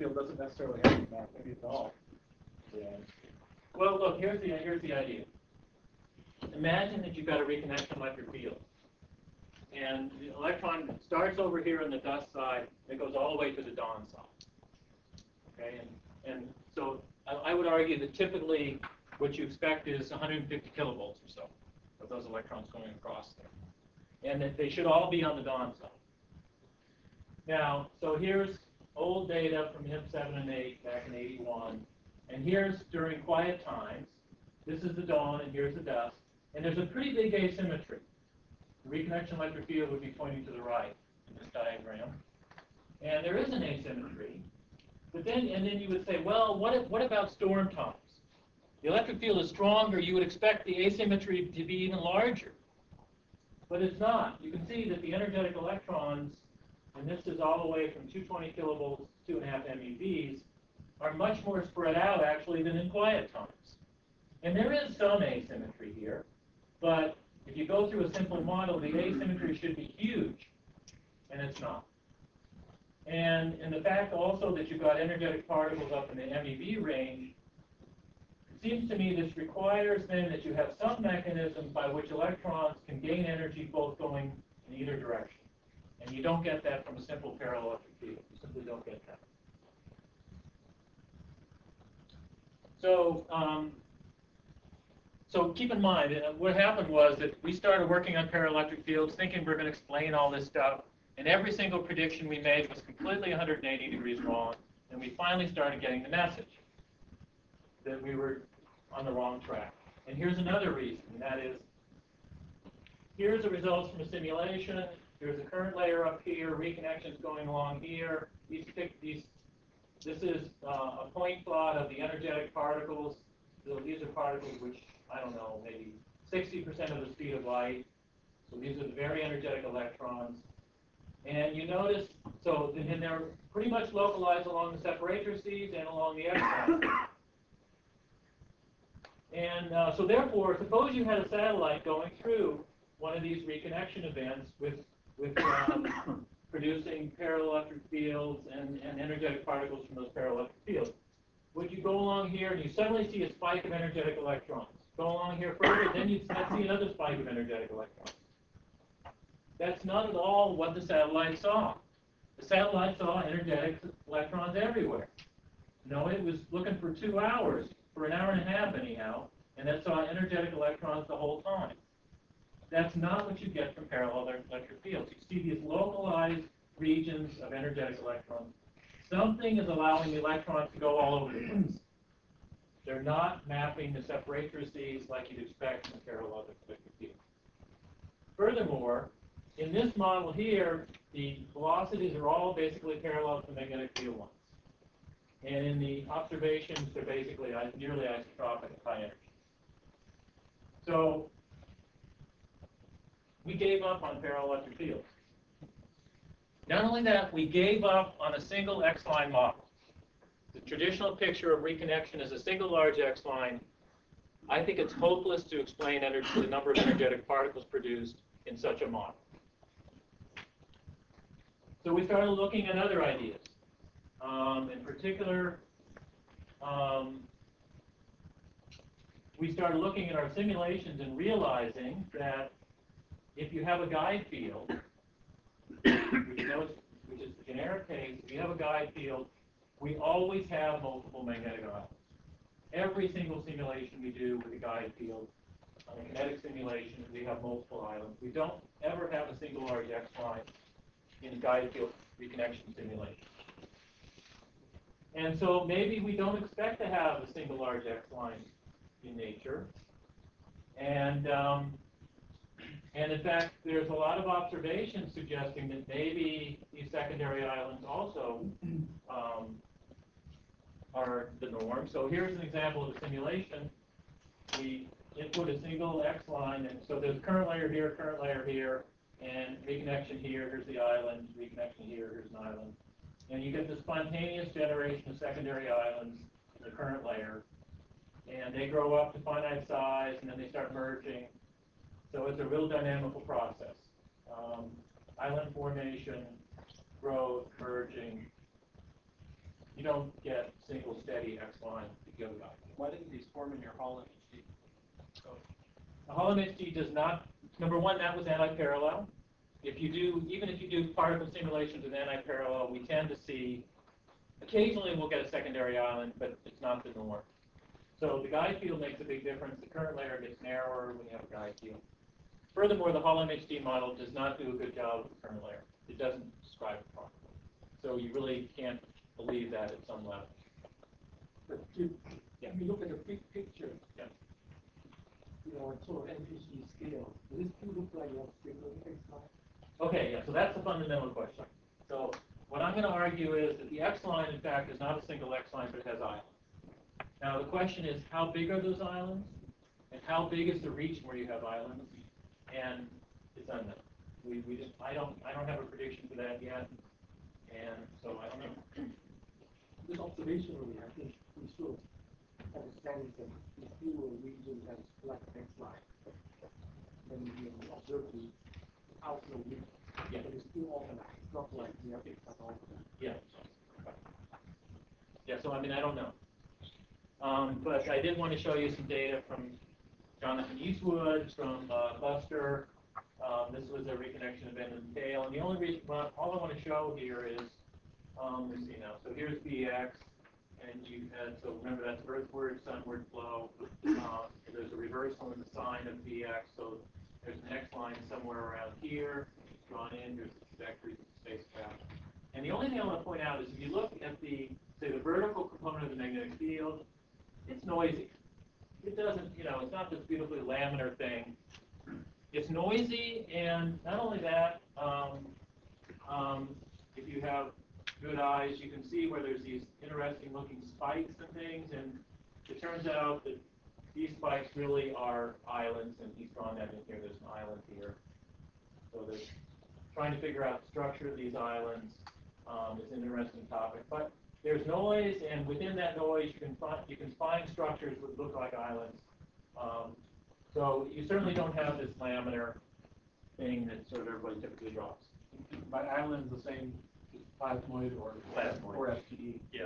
field doesn't necessarily have to map, maybe it's all. Yeah. Well, look, here's the, here's the idea. Imagine that you've got a reconnection electric field. And the electron starts over here on the dust side, it goes all the way to the dawn side. Okay, and, and so I, I would argue that typically what you expect is one hundred fifty kilovolts or so of those electrons going across there. And that they should all be on the dawn side. Now, so here's old data from HIP seven and eight back in eighty-one. And here's during quiet times. This is the dawn and here's the dusk. And there's a pretty big asymmetry. The reconnection electric field would be pointing to the right in this diagram. And there is an asymmetry. But then, and then you would say, well, what, if, what about storm times? The electric field is stronger. You would expect the asymmetry to be even larger. But it's not. You can see that the energetic electrons, and this is all the way from two hundred twenty kilovolts to two point five MeVs, are much more spread out, actually, than in quiet times. And there is some asymmetry here. But if you go through a simple model, the asymmetry should be huge, and it's not. And, and the fact also that you've got energetic particles up in the MeV range, it seems to me this requires then that you have some mechanism by which electrons can gain energy both going in either direction. And you don't get that from a simple parallel electric field. You simply don't get that. So, um, So keep in mind, uh, what happened was that we started working on paraelectric fields, thinking we are going to explain all this stuff, and every single prediction we made was completely one hundred eighty degrees wrong, and we finally started getting the message that we were on the wrong track. And here's another reason, and that is, here's the results from a simulation, there's a current layer up here, reconnections going along here, these, these, this is uh, a point plot of the energetic particles. So these are particles which, I don't know, maybe sixty percent of the speed of light. So these are the very energetic electrons. And you notice, so and they're pretty much localized along the separator seas and along the X-axis. And uh, so therefore, suppose you had a satellite going through one of these reconnection events with, with um, producing paraelectric fields and, and energetic particles from those paraelectric fields. Would you go along here and you suddenly see a spike of energetic electrons? Go along here further, then you'd see another spike of energetic electrons. That's not at all what the satellite saw. The satellite saw energetic electrons everywhere. No, it was looking for two hours, for an hour and a half anyhow, and that saw energetic electrons the whole time. That's not what you get from parallel electric fields. You see these localized regions of energetic electrons. Something is allowing the electrons to go all over the place. They're not mapping the separator seas like you'd expect from a parallel electric field. Furthermore, in this model here, the velocities are all basically parallel to the magnetic field ones. And in the observations, they're basically nearly isotropic at high energy. So we gave up on parallel electric fields. Not only that, we gave up on a single X-line model. The traditional picture of reconnection is a single large X-line. I think it's hopeless to explain energy, the number of energetic particles produced in such a model. So we started looking at other ideas. Um, in particular, um, we started looking at our simulations and realizing that if you have a guide field, which, knows, which is the generic case, if you have a guide field, we always have multiple magnetic islands. Every single simulation we do with a guide field, on a kinetic simulation, we have multiple islands. We don't ever have a single large X-line in guide field reconnection simulation. And so maybe we don't expect to have a single large X-line in nature. And um, And in fact, there's a lot of observations suggesting that maybe these secondary islands also um, are the norm. So here's an example of a simulation. We input a single X line, and so there's current layer here, current layer here, and reconnection here, here's the island, reconnection here, here's an island. And you get the spontaneous generation of secondary islands in the current layer. And they grow up to finite size, and then they start merging. So it's a real dynamical process. Um, island formation, growth, merging. you don't get single steady X line that goes out. Why didn't these form in your Hall M H D? The Hall M H D does not, number one, that was anti-parallel. If you do, even if you do particle simulations with anti-parallel, we tend to see, occasionally we'll get a secondary island, but it's not the norm. So the guide field makes a big difference. The current layer gets narrower when you have a guide field. Furthermore, the Hall M H D model does not do a good job with the current layer. It doesn't describe it properly. So you really can't believe that at some level. But if, Yeah. if you look at the big picture, Yeah. you know, sort of N P C scale, does it still look like you have single X line? Okay, yeah, so that's the fundamental question. So what I'm going to argue is that the X line, in fact, is not a single X line, but it has islands. Now the question is, how big are those islands? And how big is the region where you have islands? And it's unknown. We, we just, I don't, I don't have a prediction for that yet. And so I don't know. This observationally, I think we should understand that if you a region that is like X line, then you can observe the outflow region. Yeah. But it's still organized, it's not like the X are organized. Yeah. Yeah, so I mean, I don't know. Um, but I did want to show you some data from Jonathan Eastwood, from uh, Buster. Um, this was a reconnection event in the tail. And the only reason, well, all I want to show here is, um, let's see now. So here's B X, and you had, so remember that's earthward, sunward flow. Uh, there's a reversal in the sign of B X, so there's an X line somewhere around here. It's drawn in, there's the trajectory of the spacecraft. And the only thing I want to point out is if you look at the, say, the vertical component of the magnetic field, it's noisy. It doesn't, you know, it's not this beautifully laminar thing. It's noisy, and not only that, um, um, if you have good eyes, you can see where there's these interesting looking spikes and things, and it turns out that these spikes really are islands, and he's drawn that in here. There's an island here. So there's trying to figure out the structure of these islands. Um, it's an interesting topic, but there's noise, and within that noise, you can find you can find structures that look like islands. Um, so you certainly don't have this laminar thing that sort of everybody typically draws. By island, the same plasmoid or Plasmoid. or S P E. Yeah.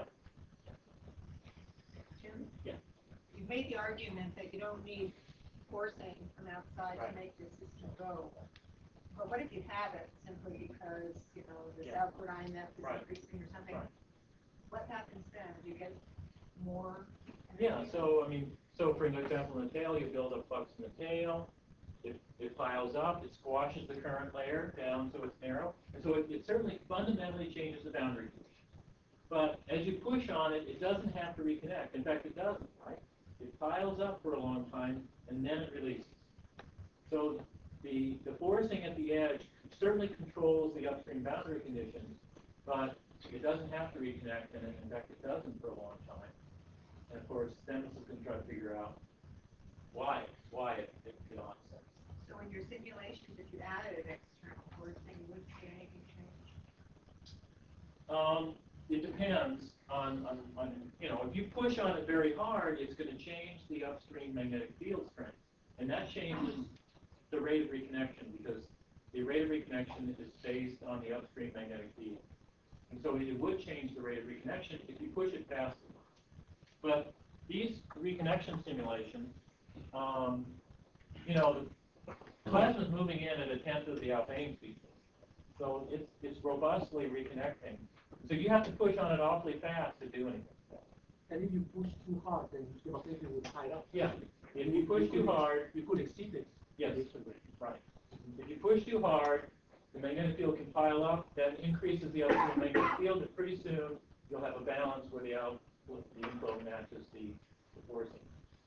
Jim? Yeah. You've made the argument that you don't need forcing from outside Right. to make the system go. But what if you have it simply because, you know, this Yeah. output I M F is Right. increasing or something? Right. What happens then? Do you get more? Yeah, so, I mean, so for example, in the tail, you build up flux in the tail, it, it piles up, it squashes the current layer down so it's narrow, and so it, it certainly fundamentally changes the boundary conditions. But as you push on it, it doesn't have to reconnect. In fact, it doesn't, right? It piles up for a long time, and then it releases. So the, the forcing at the edge certainly controls the upstream boundary conditions, but it doesn't have to reconnect, and in fact, it doesn't for a long time. And of course, then this is going to try to figure out why, why it, it did not sense. So in your simulations, if you added an external forcing, you wouldn't see anything change? Um, it depends on, on, on, you know, if you push on it very hard, it's going to change the upstream magnetic field strength. And that changes the rate of reconnection because the rate of reconnection is based on the upstream magnetic field. And so it would change the rate of reconnection if you push it fast enough. But these reconnection simulations, um, you know, the plasma is moving in at a tenth of the Alfvén speed. So it's, it's robustly reconnecting. So you have to push on it awfully fast to do anything. And if you push too hard, then the magnetic will tie up. Yeah. If you push too hard, you could exceed it. yes, right. If you push too hard, the magnetic field can pile up, that increases the upstream magnetic field, and pretty soon you'll have a balance where the out the inflow matches the, the forcing.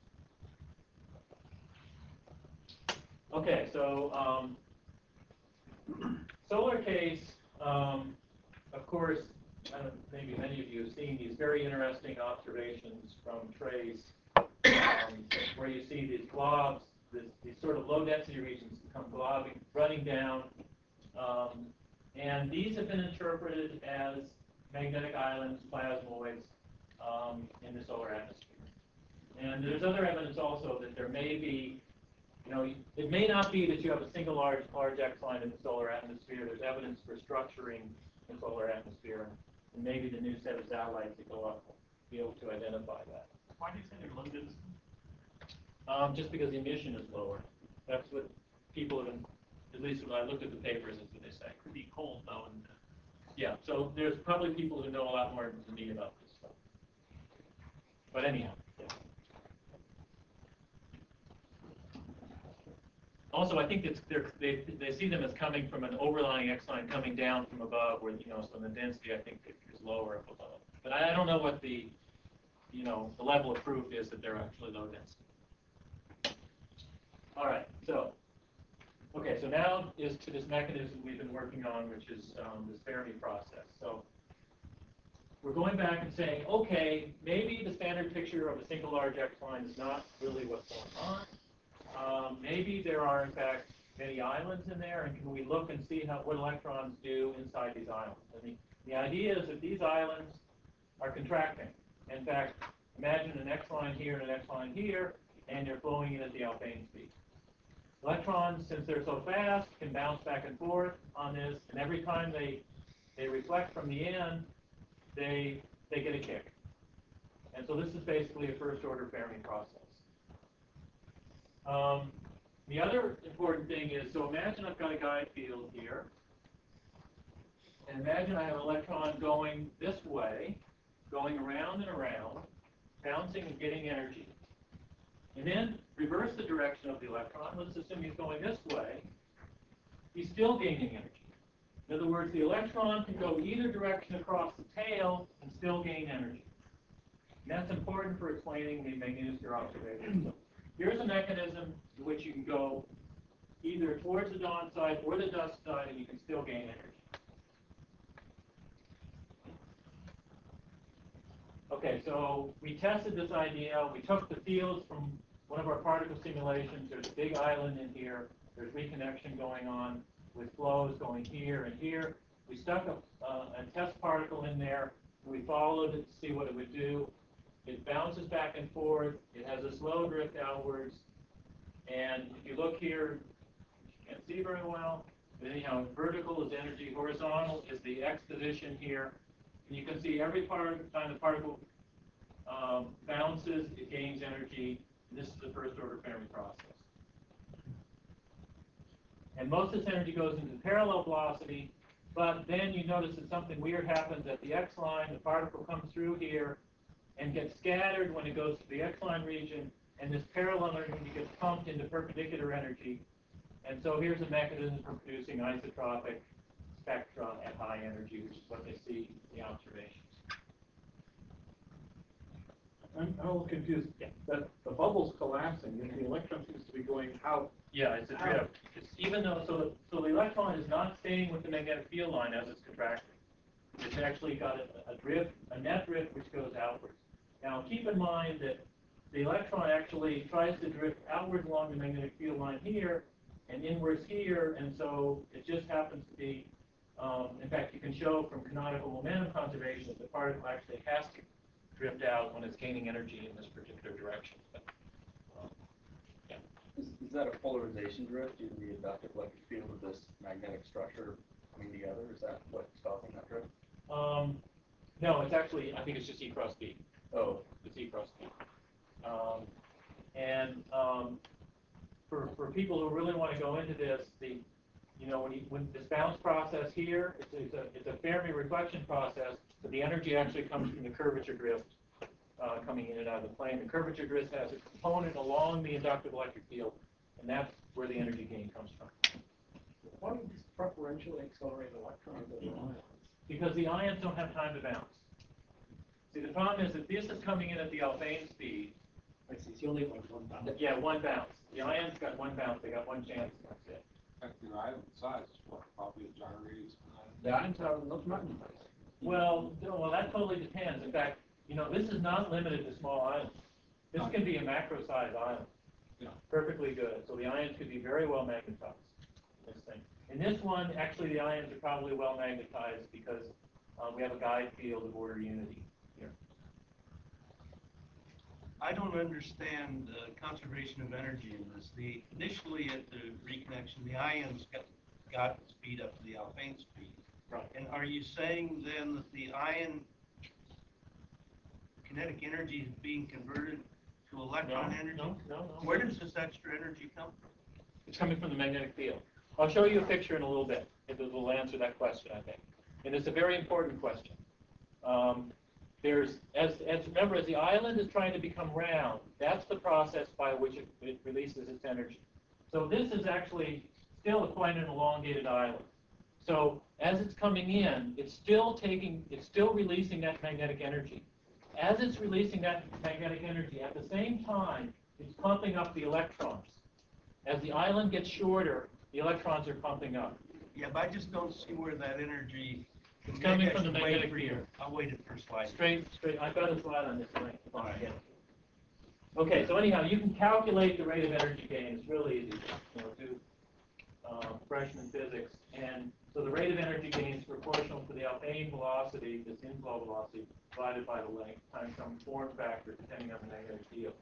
Okay, so um, solar case, um, of course, I don't, maybe many of you have seen these very interesting observations from TRACE, um, where you see these globs, this, these sort of low-density regions become globbing, running down, um, and these have been interpreted as magnetic islands, plasmoids, um, in the solar atmosphere. And there's other evidence also that there may be, you know, it may not be that you have a single large, large X line in the solar atmosphere. There's evidence for structuring in the solar atmosphere. and maybe the new set of satellites that go up will be able to identify that. Why do you say they're low density? Um, just because the emission is lower. That's what people have been, at least when I looked at the papers, that's what they say. Could be cold though, and Yeah, so there's probably people who know a lot more than me about this stuff. But anyhow, yeah. Also, I think it's, they're, they, they see them as coming from an overlying X line coming down from above where, you know, so the density, I think, is lower up above. But I, I don't know what the, you know, the level of proof is that they're actually low density. All right, so, okay, so now is to this mechanism we've been working on, which is um, this Fermi process. So we're going back and saying, okay, maybe the standard picture of a single large X line is not really what's going on. Um, maybe there are, in fact, many islands in there, and can we look and see how what electrons do inside these islands? I mean, the idea is that these islands are contracting. In fact, imagine an X line here and an X line here, and they're flowing in at the Alfvén speed. Electrons, since they're so fast, can bounce back and forth on this, and every time they they reflect from the end, they they get a kick. And so this is basically a first-order Fermi process. Um, the other important thing is, so imagine I've got a guide field here, and imagine I have an electron going this way, going around and around, bouncing and getting energy. And then reverse the direction of the electron. Let's assume he's going this way. He's still gaining energy. In other words, the electron can go either direction across the tail and still gain energy. And that's important for explaining the Magnuscar observation. So here's a mechanism in which you can go either towards the dawn side or the dusk side, and you can still gain energy. Okay, so we tested this idea. We took the fields from one of our particle simulations. There's a big island in here. There's reconnection going on with flows going here and here. We stuck a, uh, a test particle in there. We followed it to see what it would do. It bounces back and forth. It has a slow drift outwards. And if you look here, you can't see very well. But anyhow, vertical is energy. Horizontal is the X position here. And you can see every part, time the particle um, bounces, it gains energy. And this is the first order Fermi process. And most of this energy goes into parallel velocity, but then you notice that something weird happens at the X line. The particle comes through here and gets scattered when it goes to the X line region, and this parallel energy gets pumped into perpendicular energy. And so here's a mechanism for producing isotropic spectra at high energy, which is what they see in the observations. I'm, I'm a little confused. Yeah. That the bubble's collapsing, and the electron seems to be going out. Yeah, it's a drift. It's even though, so the, so the electron is not staying with the magnetic field line as it's contracting. It's actually got a, a drift, a net drift, which goes outwards. Now, keep in mind that the electron actually tries to drift outwards along the magnetic field line here and inwards here, and so it just happens to be, um, in fact, you can show from canonical momentum conservation that the particle actually has to drift out when it's gaining energy in this particular direction. But, um, yeah. Is, is that a polarization drift due to the inductive electric field of this magnetic structure coming together? Is that what's causing that drift? Um, no, it's actually, I think it's just E cross B. Oh. It's E cross B. Um, and um, for, for people who really want to go into this, the, you know, when, you, when this bounce process here, it's, it's, a, it's a Fermi reflection process, but the energy actually comes from the curvature drift uh, coming in and out of the plane. The curvature drift has a component along the inductive electric field, and that's where the energy gain comes from. Why would this preferentially accelerate electrons over ions? Because the ions don't have time to bounce. See, the problem is that this is coming in at the Alfvén speed. I see, so you only want one bounce. Yeah, one bounce. The ions got one bounce. They got one chance. And that's it. The island size is what, probably a gyrates. The ions are not magnetized. Well, no, well, that totally depends. In fact, you know, this is not limited to small islands. This can be a macro-sized island. Yeah. Perfectly good. So the ions could be very well magnetized. This thing. In this one, actually, the ions are probably well magnetized because uh, we have a guide field of order unity here. I don't understand uh, conservation of energy in this. The initially at the reconnection, the ions got, got speed up to the Alfvén speed. Right. And are you saying then that the ion kinetic energy is being converted to electron No, energy? no, no, no. Where does this extra energy come from? It's coming from the magnetic field. I'll show you a picture in a little bit. It will answer that question, I think. And it's a very important question. Um, there's, as, as remember, as the island is trying to become round, that's the process by which it, it releases its energy. So this is actually still quite an elongated island. So as it's coming in, it's still taking, it's still releasing that magnetic energy. As it's releasing that magnetic energy, at the same time, it's pumping up the electrons. As the island gets shorter, the electrons are pumping up. Yeah, but I just don't see where that energy. It's coming Maybe I from the should wait magnetic for your- field. I'll wait for your slide. Straight, straight, I've got a slide on this thing. All right. Okay, so anyhow, you can calculate the rate of energy gain. It's really easy, you know, do uh, freshman physics. And so the rate of energy gain is proportional to the Alfvén velocity, this inflow velocity, divided by the length times some form factor depending on the magnetic field.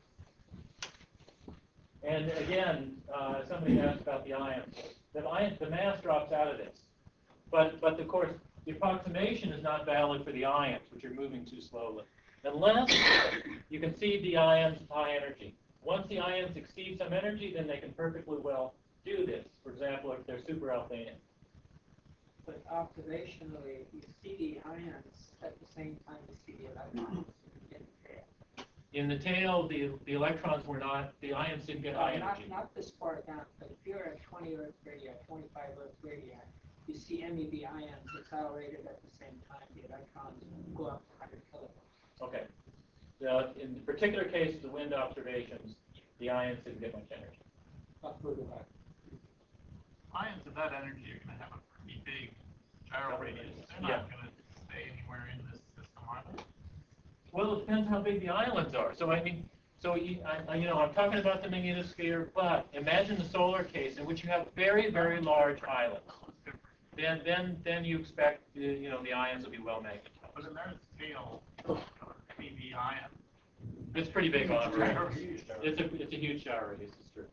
And again, uh, somebody asked about the ions. The, ion, the mass drops out of this. But, but of course, the approximation is not valid for the ions, which are moving too slowly. Unless you can see the ions of high energy. Once the ions exceed some energy, then they can perfectly well do this. For example, if they're super Alfvén. But observationally, you see the ions at the same time you see the electrons in the tail. In the tail, the, the electrons were not, the ions didn't get Well, high not, energy. not this far down, but if you're at twenty Earth radii, twenty-five Earth radii, you see M E V ions accelerated at the same time. The electrons go up to one hundred kilovolts. Okay. The, in the particular case of the wind observations, the ions didn't get much energy. Up further back. Ions of that energy are gonna have a pretty big gyro radius. They're Yeah. not gonna stay anywhere in this system, are they? Well, it depends how big the islands are. So I mean, so you, I, you know, I'm talking about the magnetosphere, but imagine the solar case in which you have very, very large islands. Then, then, then you expect, uh, you know, the ions will be well magnetized. But in their scale, M E V ion. It's pretty big on Huge it. gyro radius. It's a, it's a huge gyro radius, it's true.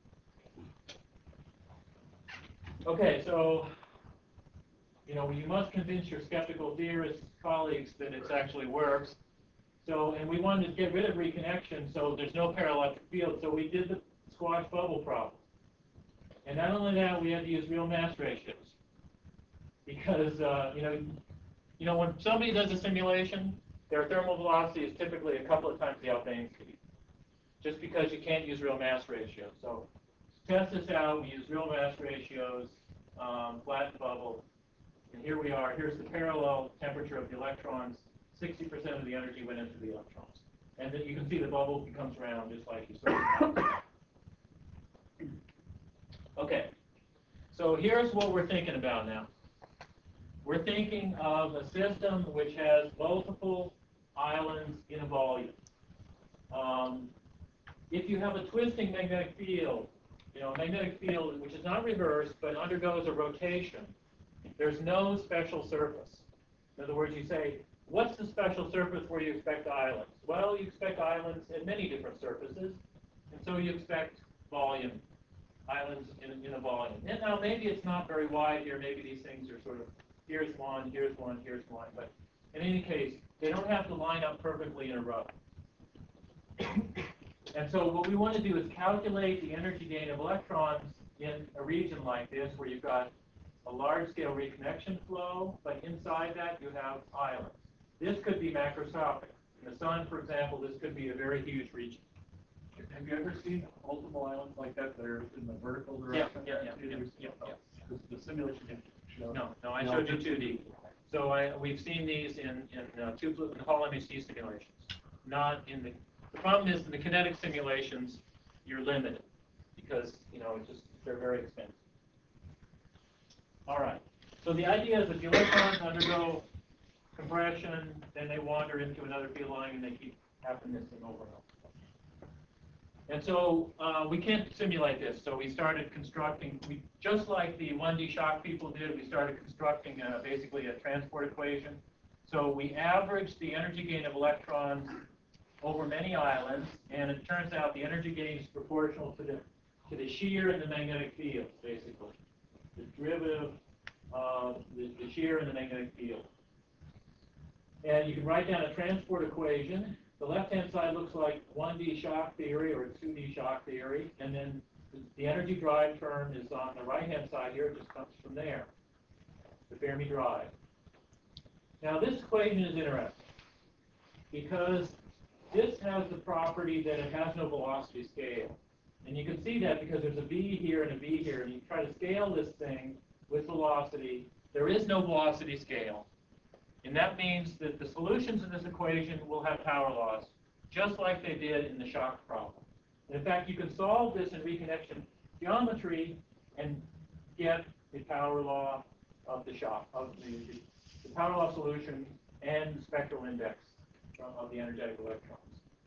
Okay, so, you know, you must convince your skeptical theorist colleagues that it actually works. So, and we wanted to get rid of reconnection, so there's no parallel field. So we did the squash bubble problem. And not only that, we had to use real mass ratios. Because, uh, you know, you know, when somebody does a simulation, their thermal velocity is typically a couple of times the Alfvén speed. Just because you can't use real mass ratios. So to test this out, we use real mass ratios, um, flat bubble. And here we are. Here's the parallel temperature of the electrons. sixty percent of the energy went into the electrons. And then you can see the bubble becomes round just like you saw. Okay. So here's what we're thinking about now. We're thinking of a system which has multiple islands in a volume. Um, if you have a twisting magnetic field, you know, a magnetic field which is not reversed but undergoes a rotation, there's no special surface. In other words, you say, what's the special surface where you expect islands? Well, you expect islands at many different surfaces, and so you expect volume, islands in, in a volume. And now, maybe it's not very wide here. Maybe these things are sort of, here's one, here's one, here's one. But in any case, they don't have to line up perfectly in a row. And so what we want to do is calculate the energy gain of electrons in a region like this, where you've got a large-scale reconnection flow, but inside that you have islands. This could be macroscopic. In the sun, for example, this could be a very huge region. Have you ever seen multiple islands like that that are in the vertical Yeah, direction? yeah, yeah, yeah, yeah, yeah. The, the simulation didn't show. No, no, I showed you two D. So I, we've seen these in, in uh, two in Hall M H D simulations, not in the, the problem is in the kinetic simulations, you're limited because, you know, it's just, they're very expensive. All right, so the idea is that the electrons undergo compression, then they wander into another field line and they keep happening this thing over and over. And so uh, we can't simulate this, so we started constructing, we, just like the one D shock people did, we started constructing uh, basically a transport equation. So we averaged the energy gain of electrons over many islands, and it turns out the energy gain is proportional to the, to the shear in the magnetic field, basically. The derivative uh, the, the shear and the magnetic field. And you can write down a transport equation. The left-hand side looks like one D shock theory or two D shock theory, and then the energy drive term is on the right-hand side here. It just comes from there, the Fermi drive. Now, this equation is interesting because this has the property that it has no velocity scale. And you can see that because there's a V here and a V here, and you try to scale this thing with velocity. There is no velocity scale. And that means that the solutions in this equation will have power laws, just like they did in the shock problem. And in fact, you can solve this in reconnection geometry and get the power law of the shock, of the, the power law solution and the spectral index of the energetic electrons.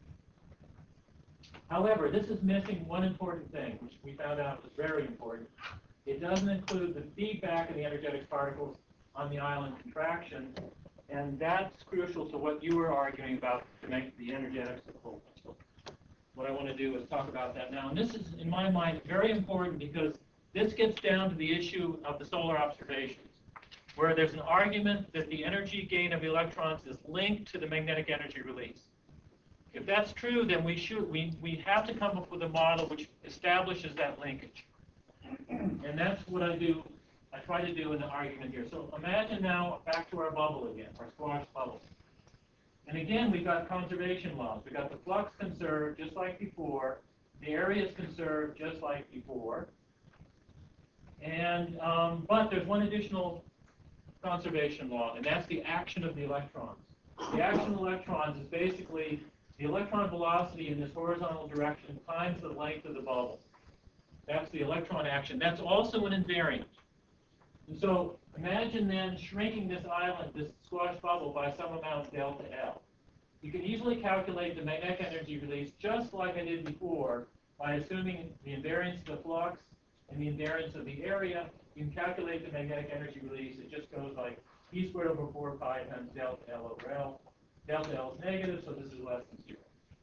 However, this is missing one important thing, which we found out was very important. It doesn't include the feedback of the energetic particles on the island contraction, and that's crucial to what you were arguing about to make the energetics of the whole. So what I want to do is talk about that now. And this is, in my mind, very important because this gets down to the issue of the solar observations, where there's an argument that the energy gain of electrons is linked to the magnetic energy release. If that's true, then we should we, we have to come up with a model which establishes that linkage. And that's what I do, I try to do in the argument here. So imagine now back to our bubble again, our squash bubble. And again, we've got conservation laws. We've got the flux conserved just like before. The area is conserved just like before. And um, but there's one additional conservation law, and that's the action of the electrons. The action of electrons is basically the electron velocity in this horizontal direction times the length of the bubble. That's the electron action. That's also an invariant. And so imagine then shrinking this island, this squash bubble, by some amount delta L. You can easily calculate the magnetic energy release just like I did before by assuming the invariance of the flux and the invariance of the area. You can calculate the magnetic energy release. It just goes like E squared over four pi times delta L over L. Delta L is negative, so this is less than zero.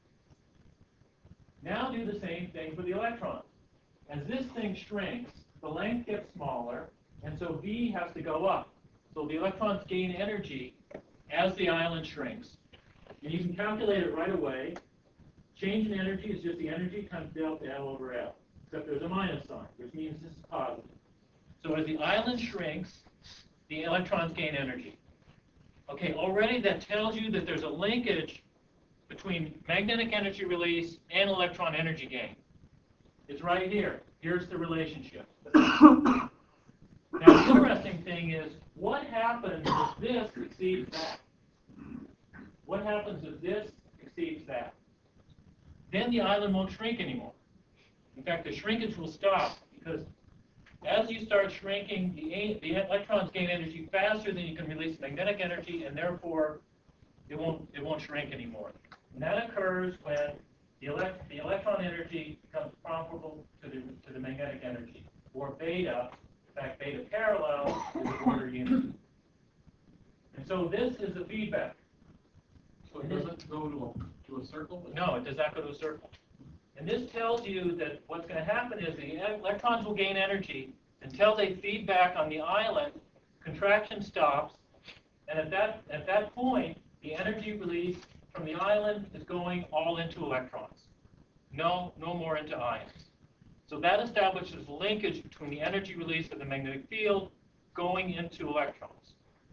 Now do the same thing for the electrons. As this thing shrinks, the length gets smaller, and so V has to go up. So the electrons gain energy as the island shrinks. And you can calculate it right away. Change in energy is just the energy times delta L over L, except there's a minus sign, which means this is positive. So as the island shrinks, the electrons gain energy. Okay, already that tells you that there's a linkage between magnetic energy release and electron energy gain. It's right here. Here's the relationship. Now, the interesting thing is, what happens if this exceeds that? What happens if this exceeds that? Then the island won't shrink anymore. In fact, the shrinkage will stop because as you start shrinking, the, the electrons gain energy faster than you can release magnetic energy, and therefore it won't it won't shrink anymore. And that occurs when the, elect, the electron energy becomes comparable to the to the magnetic energy, or beta. In fact, beta parallel is the order unity. And so this is the feedback. So it doesn't go to a, to a circle? No, it does not go to a circle. And this tells you that what's going to happen is the electrons will gain energy until they feed back on the island, contraction stops, and at that, at that point, the energy release from the island is going all into electrons. No, no more into ions. So that establishes linkage between the energy release of the magnetic field going into electrons.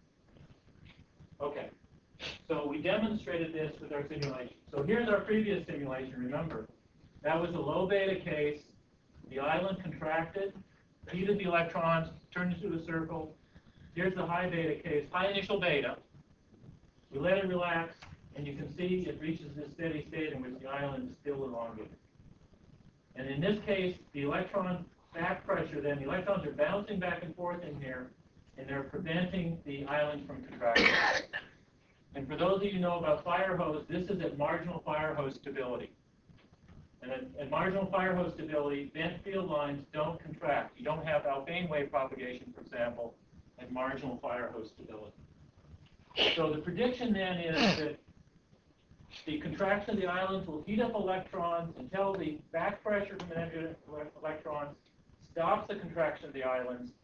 Okay, so we demonstrated this with our simulation. So here's our previous simulation, remember. That was a low beta case. The island contracted, heated the electrons, turned into a circle. Here's the high beta case, high initial beta. We let it relax, and you can see it reaches this steady state in which the island is still elongated. And in this case, the electron back pressure, then the electrons are bouncing back and forth in here, and they're preventing the island from contracting. And for those of you who know about fire hose, this is at marginal fire hose stability. And at, at marginal fire hose stability, bent field lines don't contract. You don't have Alfvén wave propagation, for example, at marginal fire hose stability. So the prediction then is that the contraction of the islands will heat up electrons until the back pressure from the energetic electrons stops the contraction of the islands,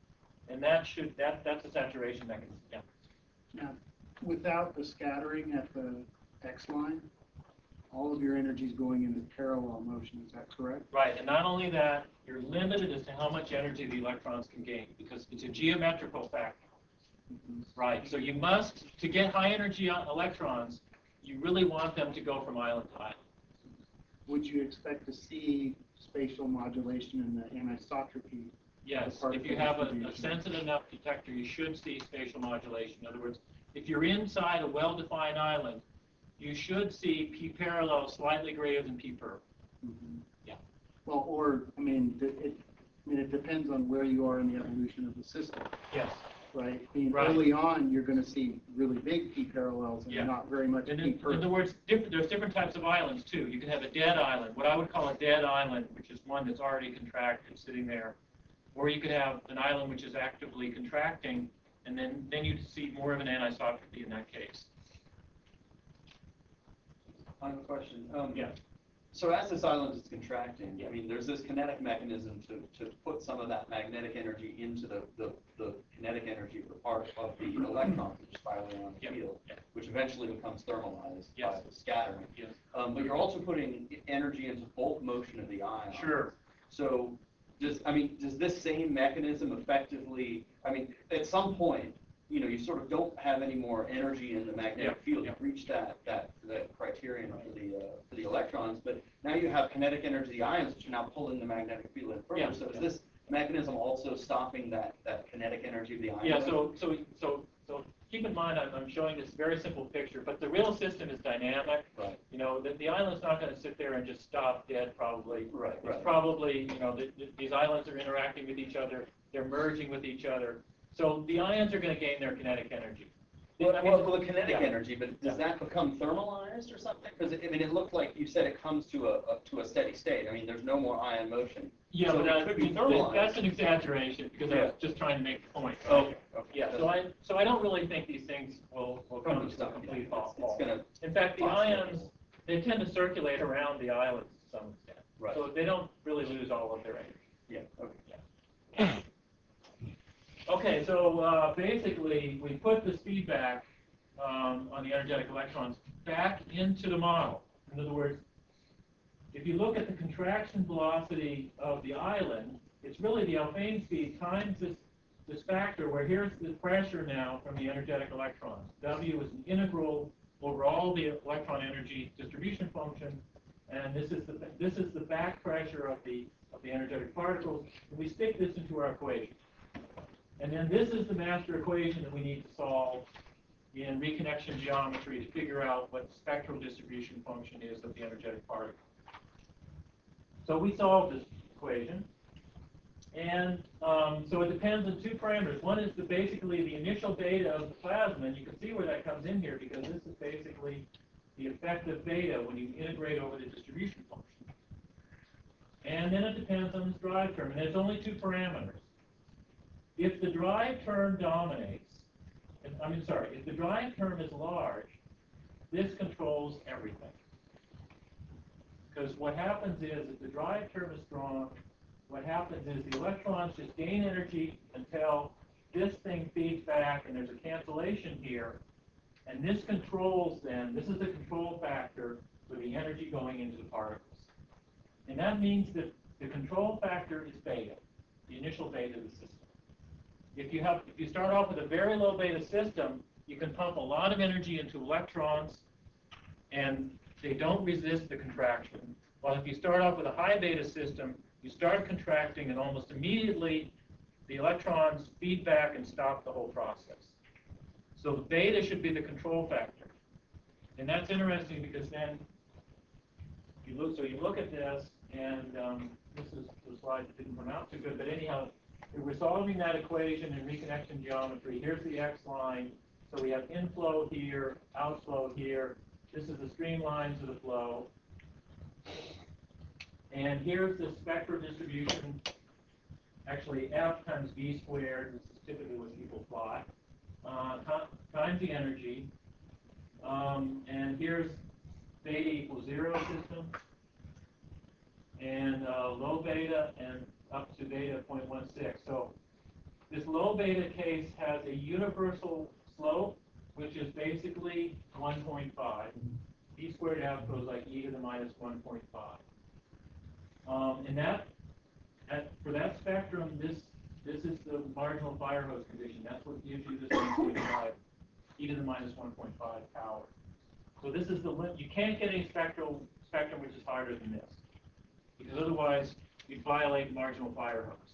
And that should, that, that's a saturation mechanism, yeah. Now, without the scattering at the X line, all of your energy is going into parallel motion, is that correct? Right, and not only that, you're limited as to how much energy the electrons can gain, because it's a geometrical factor. Right, so you must, to get high energy on electrons, you really want them to go from island to island. Would you expect to see spatial modulation in the anisotropy? Yes, The if you particle have a, a distribution. sensitive enough detector, you should see spatial modulation. In other words, if you're inside a well-defined island, you should see P parallel slightly greater than P perp. Mhm. Yeah. Well, or, I mean, it, it, I mean, it depends on where you are in the evolution of the system, Yes. right? I mean, Right. early on, you're gonna see really big P parallels Yeah. and not very much And P in, in perp. other words, different, there's different types of islands too. You can have a dead island, what I would call a dead island, which is one that's already contracted, sitting there. Or you could have an island which is actively contracting, and then, then you'd see more of an anisotropy in that case. I have a question. Um, Yeah. So as this island is contracting, I mean, there's this kinetic mechanism to, to put some of that magnetic energy into the, the, the kinetic energy of the part of the electrons which is spiraling around the Yeah. field, Yeah. which eventually becomes thermalized by Yes. the scattering. Yes. Um, but you're also putting energy into bulk motion of the ion. Sure. So does, I mean, does this same mechanism effectively, I mean, at some point, you know, you sort of don't have any more energy in the magnetic Yeah, field. yeah. You've reached that, that, that criterion for the, uh, for the electrons, but now you have kinetic energy of the ions, which are now pulling the magnetic field in further. Yeah, So is yeah. this mechanism also stopping that, that kinetic energy of the ions? Yeah, so, so, so, so keep in mind, I'm, I'm showing this very simple picture, but the real system is dynamic. Right. You know, the, the island's not gonna sit there and just stop dead, probably. Right, It's right. probably, you know, the, the, these islands are interacting with each other, they're merging with each other. So the ions are gonna gain their kinetic energy. Well, I mean, well, well, the kinetic yeah. energy, but does Yeah. that become thermalized or something? Because, I mean, it looked like you said it comes to a, a, to a steady state. I mean, there's no more ion motion. Yeah, So but it that, could be that- thermalized. that's an exaggeration, because I Yeah. was just trying to make the point. Okay, okay. Yeah, so I, so I don't really think these things will, will come Come to to a stop, complete yeah. halt. It's gonna, In fact, the Possibly. ions, they tend to circulate around the islands to some extent. Right. So they don't really lose all of their energy. yeah, okay. Okay, so uh, basically, we put this feedback um, on the energetic electrons back into the model. In other words, if you look at the contraction velocity of the island, it's really the Alfvén speed times this, this factor, where here's the pressure now from the energetic electrons. W is an integral over all the electron energy distribution function, and this is the this is the back pressure of the of the energetic particles. And we stick this into our equation. And then this is the master equation that we need to solve in reconnection geometry to figure out what the spectral distribution function is of the energetic particle. So we solved this equation. And um, so it depends on two parameters. One is the, basically the initial beta of the plasma, and you can see where that comes in here, because this is basically the effective beta when you integrate over the distribution function. And then it depends on this drive term, and there's only two parameters. If the drive term dominates, if, I mean, sorry, if the drive term is large, this controls everything. Because what happens is, if the drive term is strong, what happens is the electrons just gain energy until this thing feeds back, and there's a cancellation here, and this controls then, this is the control factor for the energy going into the particles. And that means that the control factor is beta, the initial beta of the system. If you have, if you start off with a very low beta system, you can pump a lot of energy into electrons, and they don't resist the contraction. While if you start off with a high beta system, you start contracting, and almost immediately the electrons feed back and stop the whole process. So the beta should be the control factor. And that's interesting, because then you look, so you look at this, and um, this is the slide that didn't come out too good, but anyhow, if we're solving that equation in reconnection geometry, here's the X line. So we have inflow here, outflow here. This is the streamlines of the flow. And here's the spectral distribution, actually F times V squared, this is typically what people plot, uh, times the energy. Um, and here's beta equals zero system, and uh, low beta and up to beta zero point one six. So this low beta case has a universal slope, which is basically one point five. B squared F goes like e to the minus one point five. Um, and that, at, for that spectrum, this this is the marginal fire hose condition. That's what gives you this one point five, e to the minus one point five power. So this is the limit. You can't get a spectral spectrum which is harder than this, because otherwise you'd violate marginal fire hose.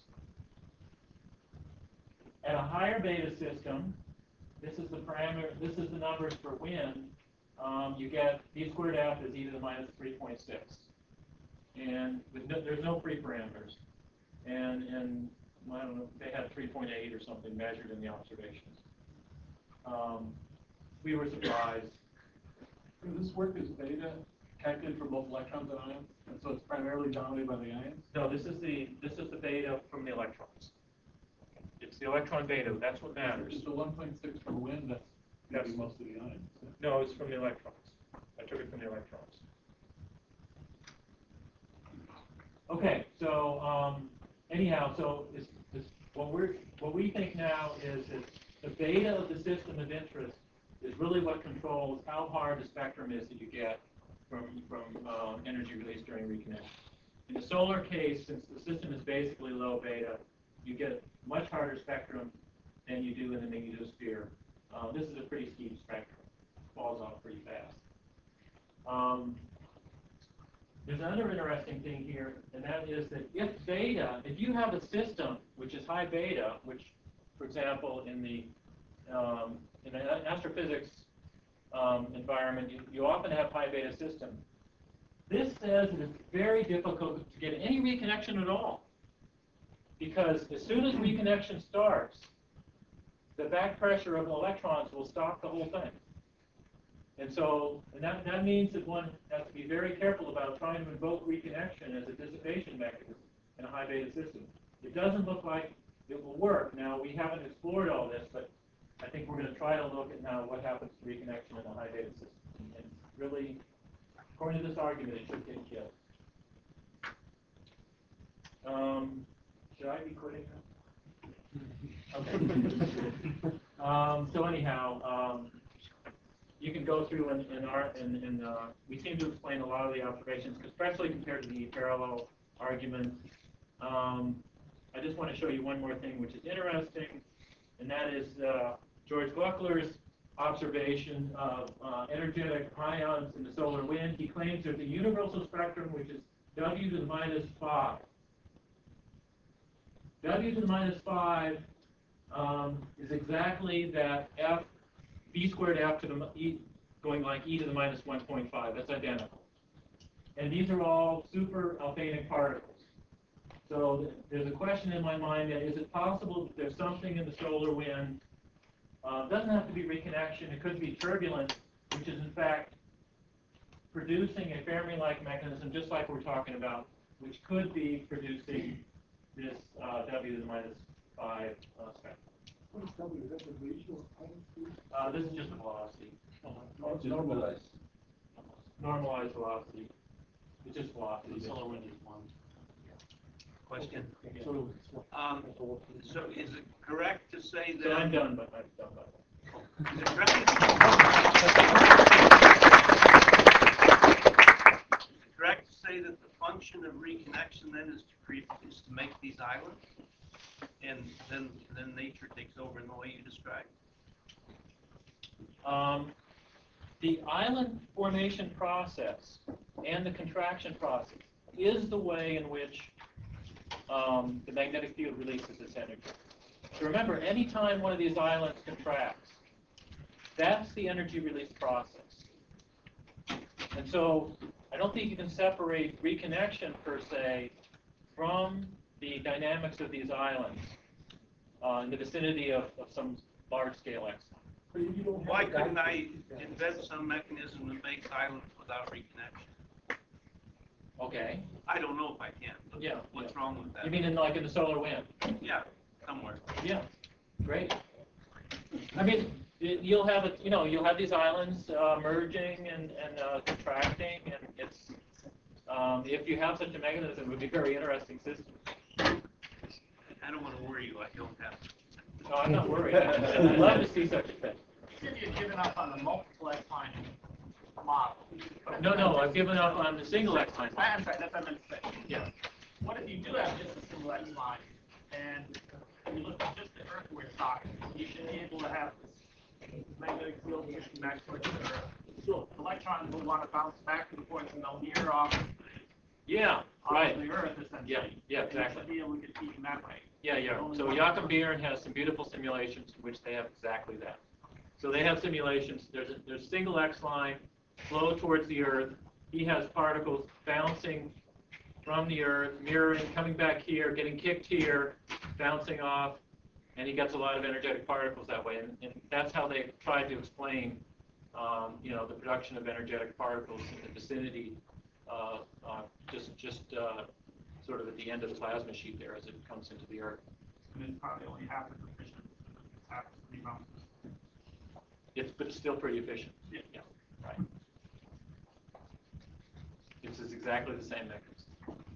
At a higher beta system, this is the parameter. This is the numbers for wind. Um, you get b squared F is e to the minus three point six, and with no, there's no free parameters, and and I don't know, they had three point eight or something measured in the observations. Um, we were surprised. This work is beta calculated for both electrons and ions, and so it's primarily dominated by the ions. No, this is the this is the beta from the electrons. It's the electron beta. That's what matters. It's the one point six for wind. That's That's maybe most of the ions. No, it's from the electrons. I took it from the electrons. Okay, so um, anyhow, so it's, it's, what we're what we think now is that the beta of the system of interest is really what controls how hard the spectrum is that you get from from um, energy released during reconnection. In the solar case, since the system is basically low beta, you get much harder spectrum than you do in the magnetosphere. Uh, this is a pretty steep spectrum. Falls off pretty fast. Um, there's another interesting thing here, and that is that if beta, if you have a system which is high beta, which, for example, in the um, in an astrophysics um, environment, you, you often have high beta systems. This says that it's very difficult to get any reconnection at all, because as soon as reconnection starts, the back pressure of electrons will stop the whole thing. And so, and that, that means that one has to be very careful about trying to invoke reconnection as a dissipation mechanism in a high beta system. It doesn't look like it will work. Now, we haven't explored all this, but I think we're going to try to look at now what happens to reconnection in a high beta system. And really, according to this argument, it should get killed. Um, should I be quitting now? Okay. um, so anyhow, um, you can go through and, and, our, and, and uh, we seem to explain a lot of the observations, especially compared to the parallel argument. Um, I just want to show you one more thing which is interesting, and that is uh, George Gluckler's observation of uh, energetic ions in the solar wind. He claims there's a universal spectrum which is W to the minus five. W to the minus five um, is exactly that F, B squared F to the E, going like E to the minus one point five. That's identical. And these are all super Alfvénic particles. So th there's a question in my mind that is it possible that there's something in the solar wind, uh, doesn't have to be reconnection, it could be turbulence, which is in fact producing a Fermi-like mechanism just like we're talking about, which could be producing this uh, W to the minus five uh, spectrum. What is W? Is that the ratio of ions? Uh, this is just the velocity. Oh, it's normalized. Normalized velocity. It's just velocity. The solar wind is one. Question. Yeah. So, Um, so is it correct to say So I'm that, done, but I'm done. But is it correct? Is it correct to say that the function of reconnection then is to create, is to make these islands? And then, then nature takes over in the way you described? Um, the island formation process and the contraction process is the way in which um, the magnetic field releases its energy. So remember, anytime one of these islands contracts, that's the energy release process. And so I don't think you can separate reconnection per se from the dynamics of these islands uh, in the vicinity of, of some large-scale X. but you don't have Why a couldn't I guide- invent some mechanism that makes islands without reconnection? Okay. I don't know if I can, but Yeah, what's yeah. wrong with that? You mean in like in the solar wind? Yeah, somewhere. Yeah. Great. I mean, y- you'll have it. You know, you'll have these islands uh, merging and and uh, contracting, and it's um, if you have such a mechanism, it would be a very interesting system. I don't want to worry you, I don't have. No, I'm not worried. I'd love to see such a thing. You said you'd given up on the multiple X-line model. No, no, I've given up on the single X-line. I- I'm sorry, that's what I meant to say. Yeah. What if you do have just a single X-line, and you look at just the earthward side, you should be able to have this magnetic field pushing back towards the Earth. So electrons will want to bounce back and forth, and they'll mirror off, Yeah, off right. the Earth, essentially. Yeah, yeah, And you exactly. should be able to get heat in that way. Yeah, yeah. So Jakob Bieren has some beautiful simulations in which they have exactly that. So they have simulations, there's a, there's a single X line, flow towards the Earth. He has particles bouncing from the Earth, mirroring, coming back here, getting kicked here, bouncing off, and he gets a lot of energetic particles that way. And, and that's how they tried to explain, um, you know, the production of energetic particles in the vicinity, uh, uh, just, just uh, sort of at the end of the plasma sheet there as it comes into the Earth. And it's probably only half as efficient. It's half as many bounces. It's, but it's still pretty efficient. Yeah. Yeah, right. It's is exactly the same mechanism.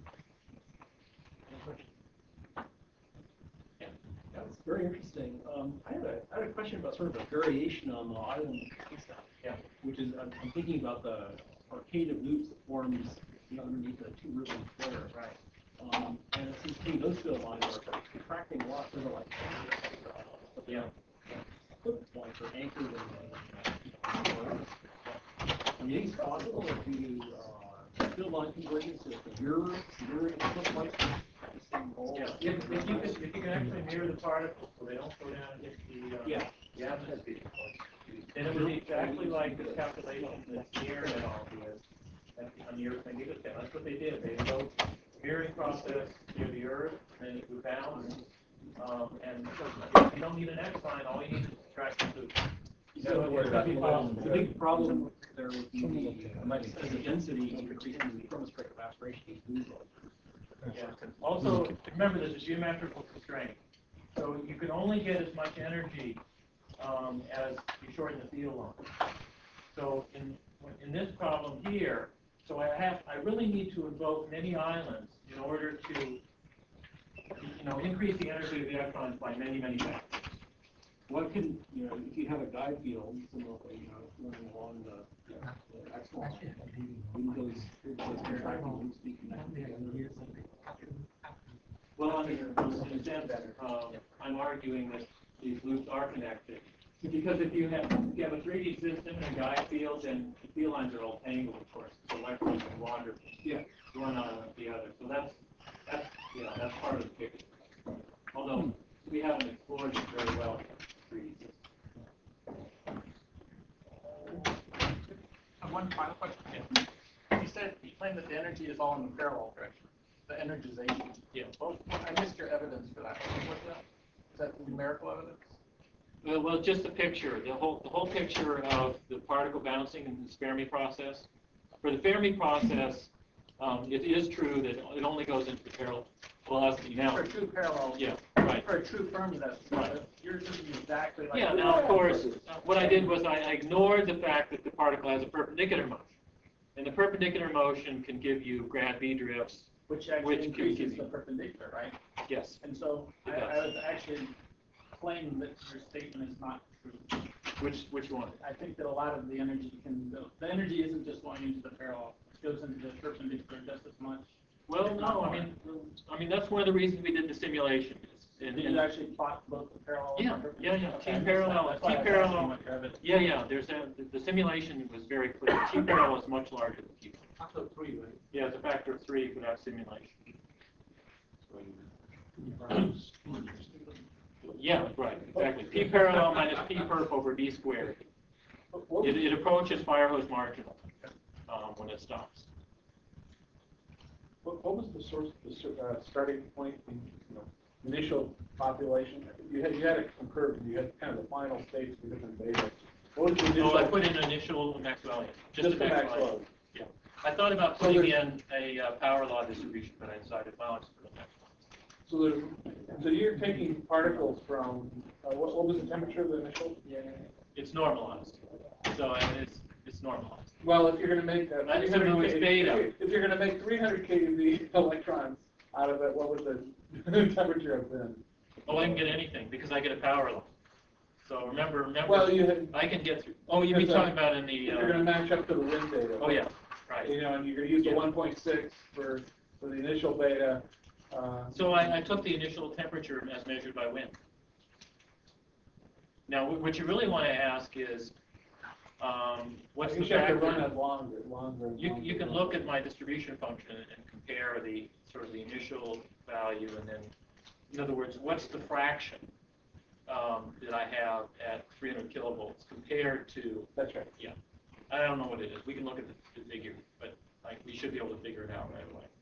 Yeah. That's very interesting. Um, I had a, I had a question about sort of a variation on the island stuff. Yeah. Which is, I'm, I'm thinking about the arcade of loops that forms, you know, underneath the two ribbon flare. Right. Um, and it seems to me those field lines are contracting a lot, sort of like, uh, but the Yeah. flip points are anchored in the, uh, I mean, it's possible to do, uh, field line convergence to the mirror, mirror flip points, the same goal. Yeah. If, if you can, if you can actually mirror the particles so they don't go down and hit the, uh, Yeah. the atmosphere, then it would be exactly like the calculation that near and all is at the, on the Earth magnetic field. That's what they did. They wrote mirroring process near the Earth, and it would bounce. Um, and you don't need an X line. All you need is a contraction loop. So the the big problem there would be the, as the density increases, the chromosphere evaporation is losing. Yeah. Also, remember there's a geometrical constraint. So you can only get as much energy um, as you shorten the field line. So in in this problem here, so I have I really need to invoke many islands in order to you know increase the energy of the electrons by many many factors. What can, you know, if you have a guide field, similarly, you know, running along the, the X line, wouldn't those, those contracting loops be connected together? Well, I understand better. Um, I'm arguing that these loops are connected. Because if you have if you have a three D system and a guide field, then the field lines are all tangled, of course. So electrons can wander Yeah. one island to the other. So that's that's you know that's part of the picture. Although we haven't explored it very well in three D systems. Uh, One final question. You said, you claimed that the energy is all in the parallel direction, the energization. Yeah. Well, I missed your evidence for that. What's that? Is that numerical evidence? Well, well, just the picture, the whole the whole picture of the particle bouncing in the Fermi process. For the Fermi process, um, it is true that it only goes into the parallel velocity now. For a true parallel. Yeah, right. For a true Fermi, that's, Right. yours isn't exactly like. Yeah, now, of course, uh, what I did was I I ignored the fact that the particle has a perpendicular motion. And the perpendicular motion can give you grad V drifts. Which actually Which can increases give the you- perpendicular, right? Yes. And so It I, does. I would actually claim that your statement is not true. Which which one? I think that a lot of the energy can, the, the energy isn't just going into the parallel, it goes into the perpendicular just as much. Well, no, I mean, I mean, that's one of the reasons we did the simulation. And, Did and, you actually plot both the parallel? and Yeah, the yeah, yeah, perpendicular? T Okay, parallel, that's T why I was asking parallel. what your evidence- Yeah, yeah, there's a, the, the simulation was very clear. T parallel is much larger than T. Factor of three, right? Yeah, it's a factor of three without simulation. Yeah, right, exactly. P parallel minus P perp over D squared. What It, it approaches fire hose marginal um, when it stops. What, what was the source, the cer- uh, starting point, in, you know, initial population? You had, you had some curves, you had kind of the final states for different data. What was the initial? Oh, I put in initial max value, just Just the the max max value. value. Yeah. I thought about So putting there's- in a uh, power law distribution, but I decided, well, it's for the max value. So there's, so you're taking particles from, uh, what, what was the temperature of the initial? Yeah. It's normalized, so I mean, it's it's normalized. Well, if you're gonna make that That's three hundred Lewis K, beta. if if you're gonna make three hundred K U V electrons out of it, what was the temperature of then? Oh, I can get anything, because I get a power line. So remember, remember, Well, you had, I can get through, oh, you mean Because, uh, talking about in the, you're gonna uh, match up to the wind data. oh, yeah, right. You know, and you're gonna use the Yeah. one point six for, for the initial beta. uh, So I, I took the initial temperature as measured by wind. Now, wh- what you really want to ask is, um, what's You the should have to factor? run it longer, longer. and You, longer you can and look longer. at my distribution function and compare the, sort of the initial value and then, in other words, what's the fraction um, that I have at three hundred kilovolts compared to, That's right. yeah. I don't know what it is. We can look at the, the figure, but like, we should be able to figure it out right away.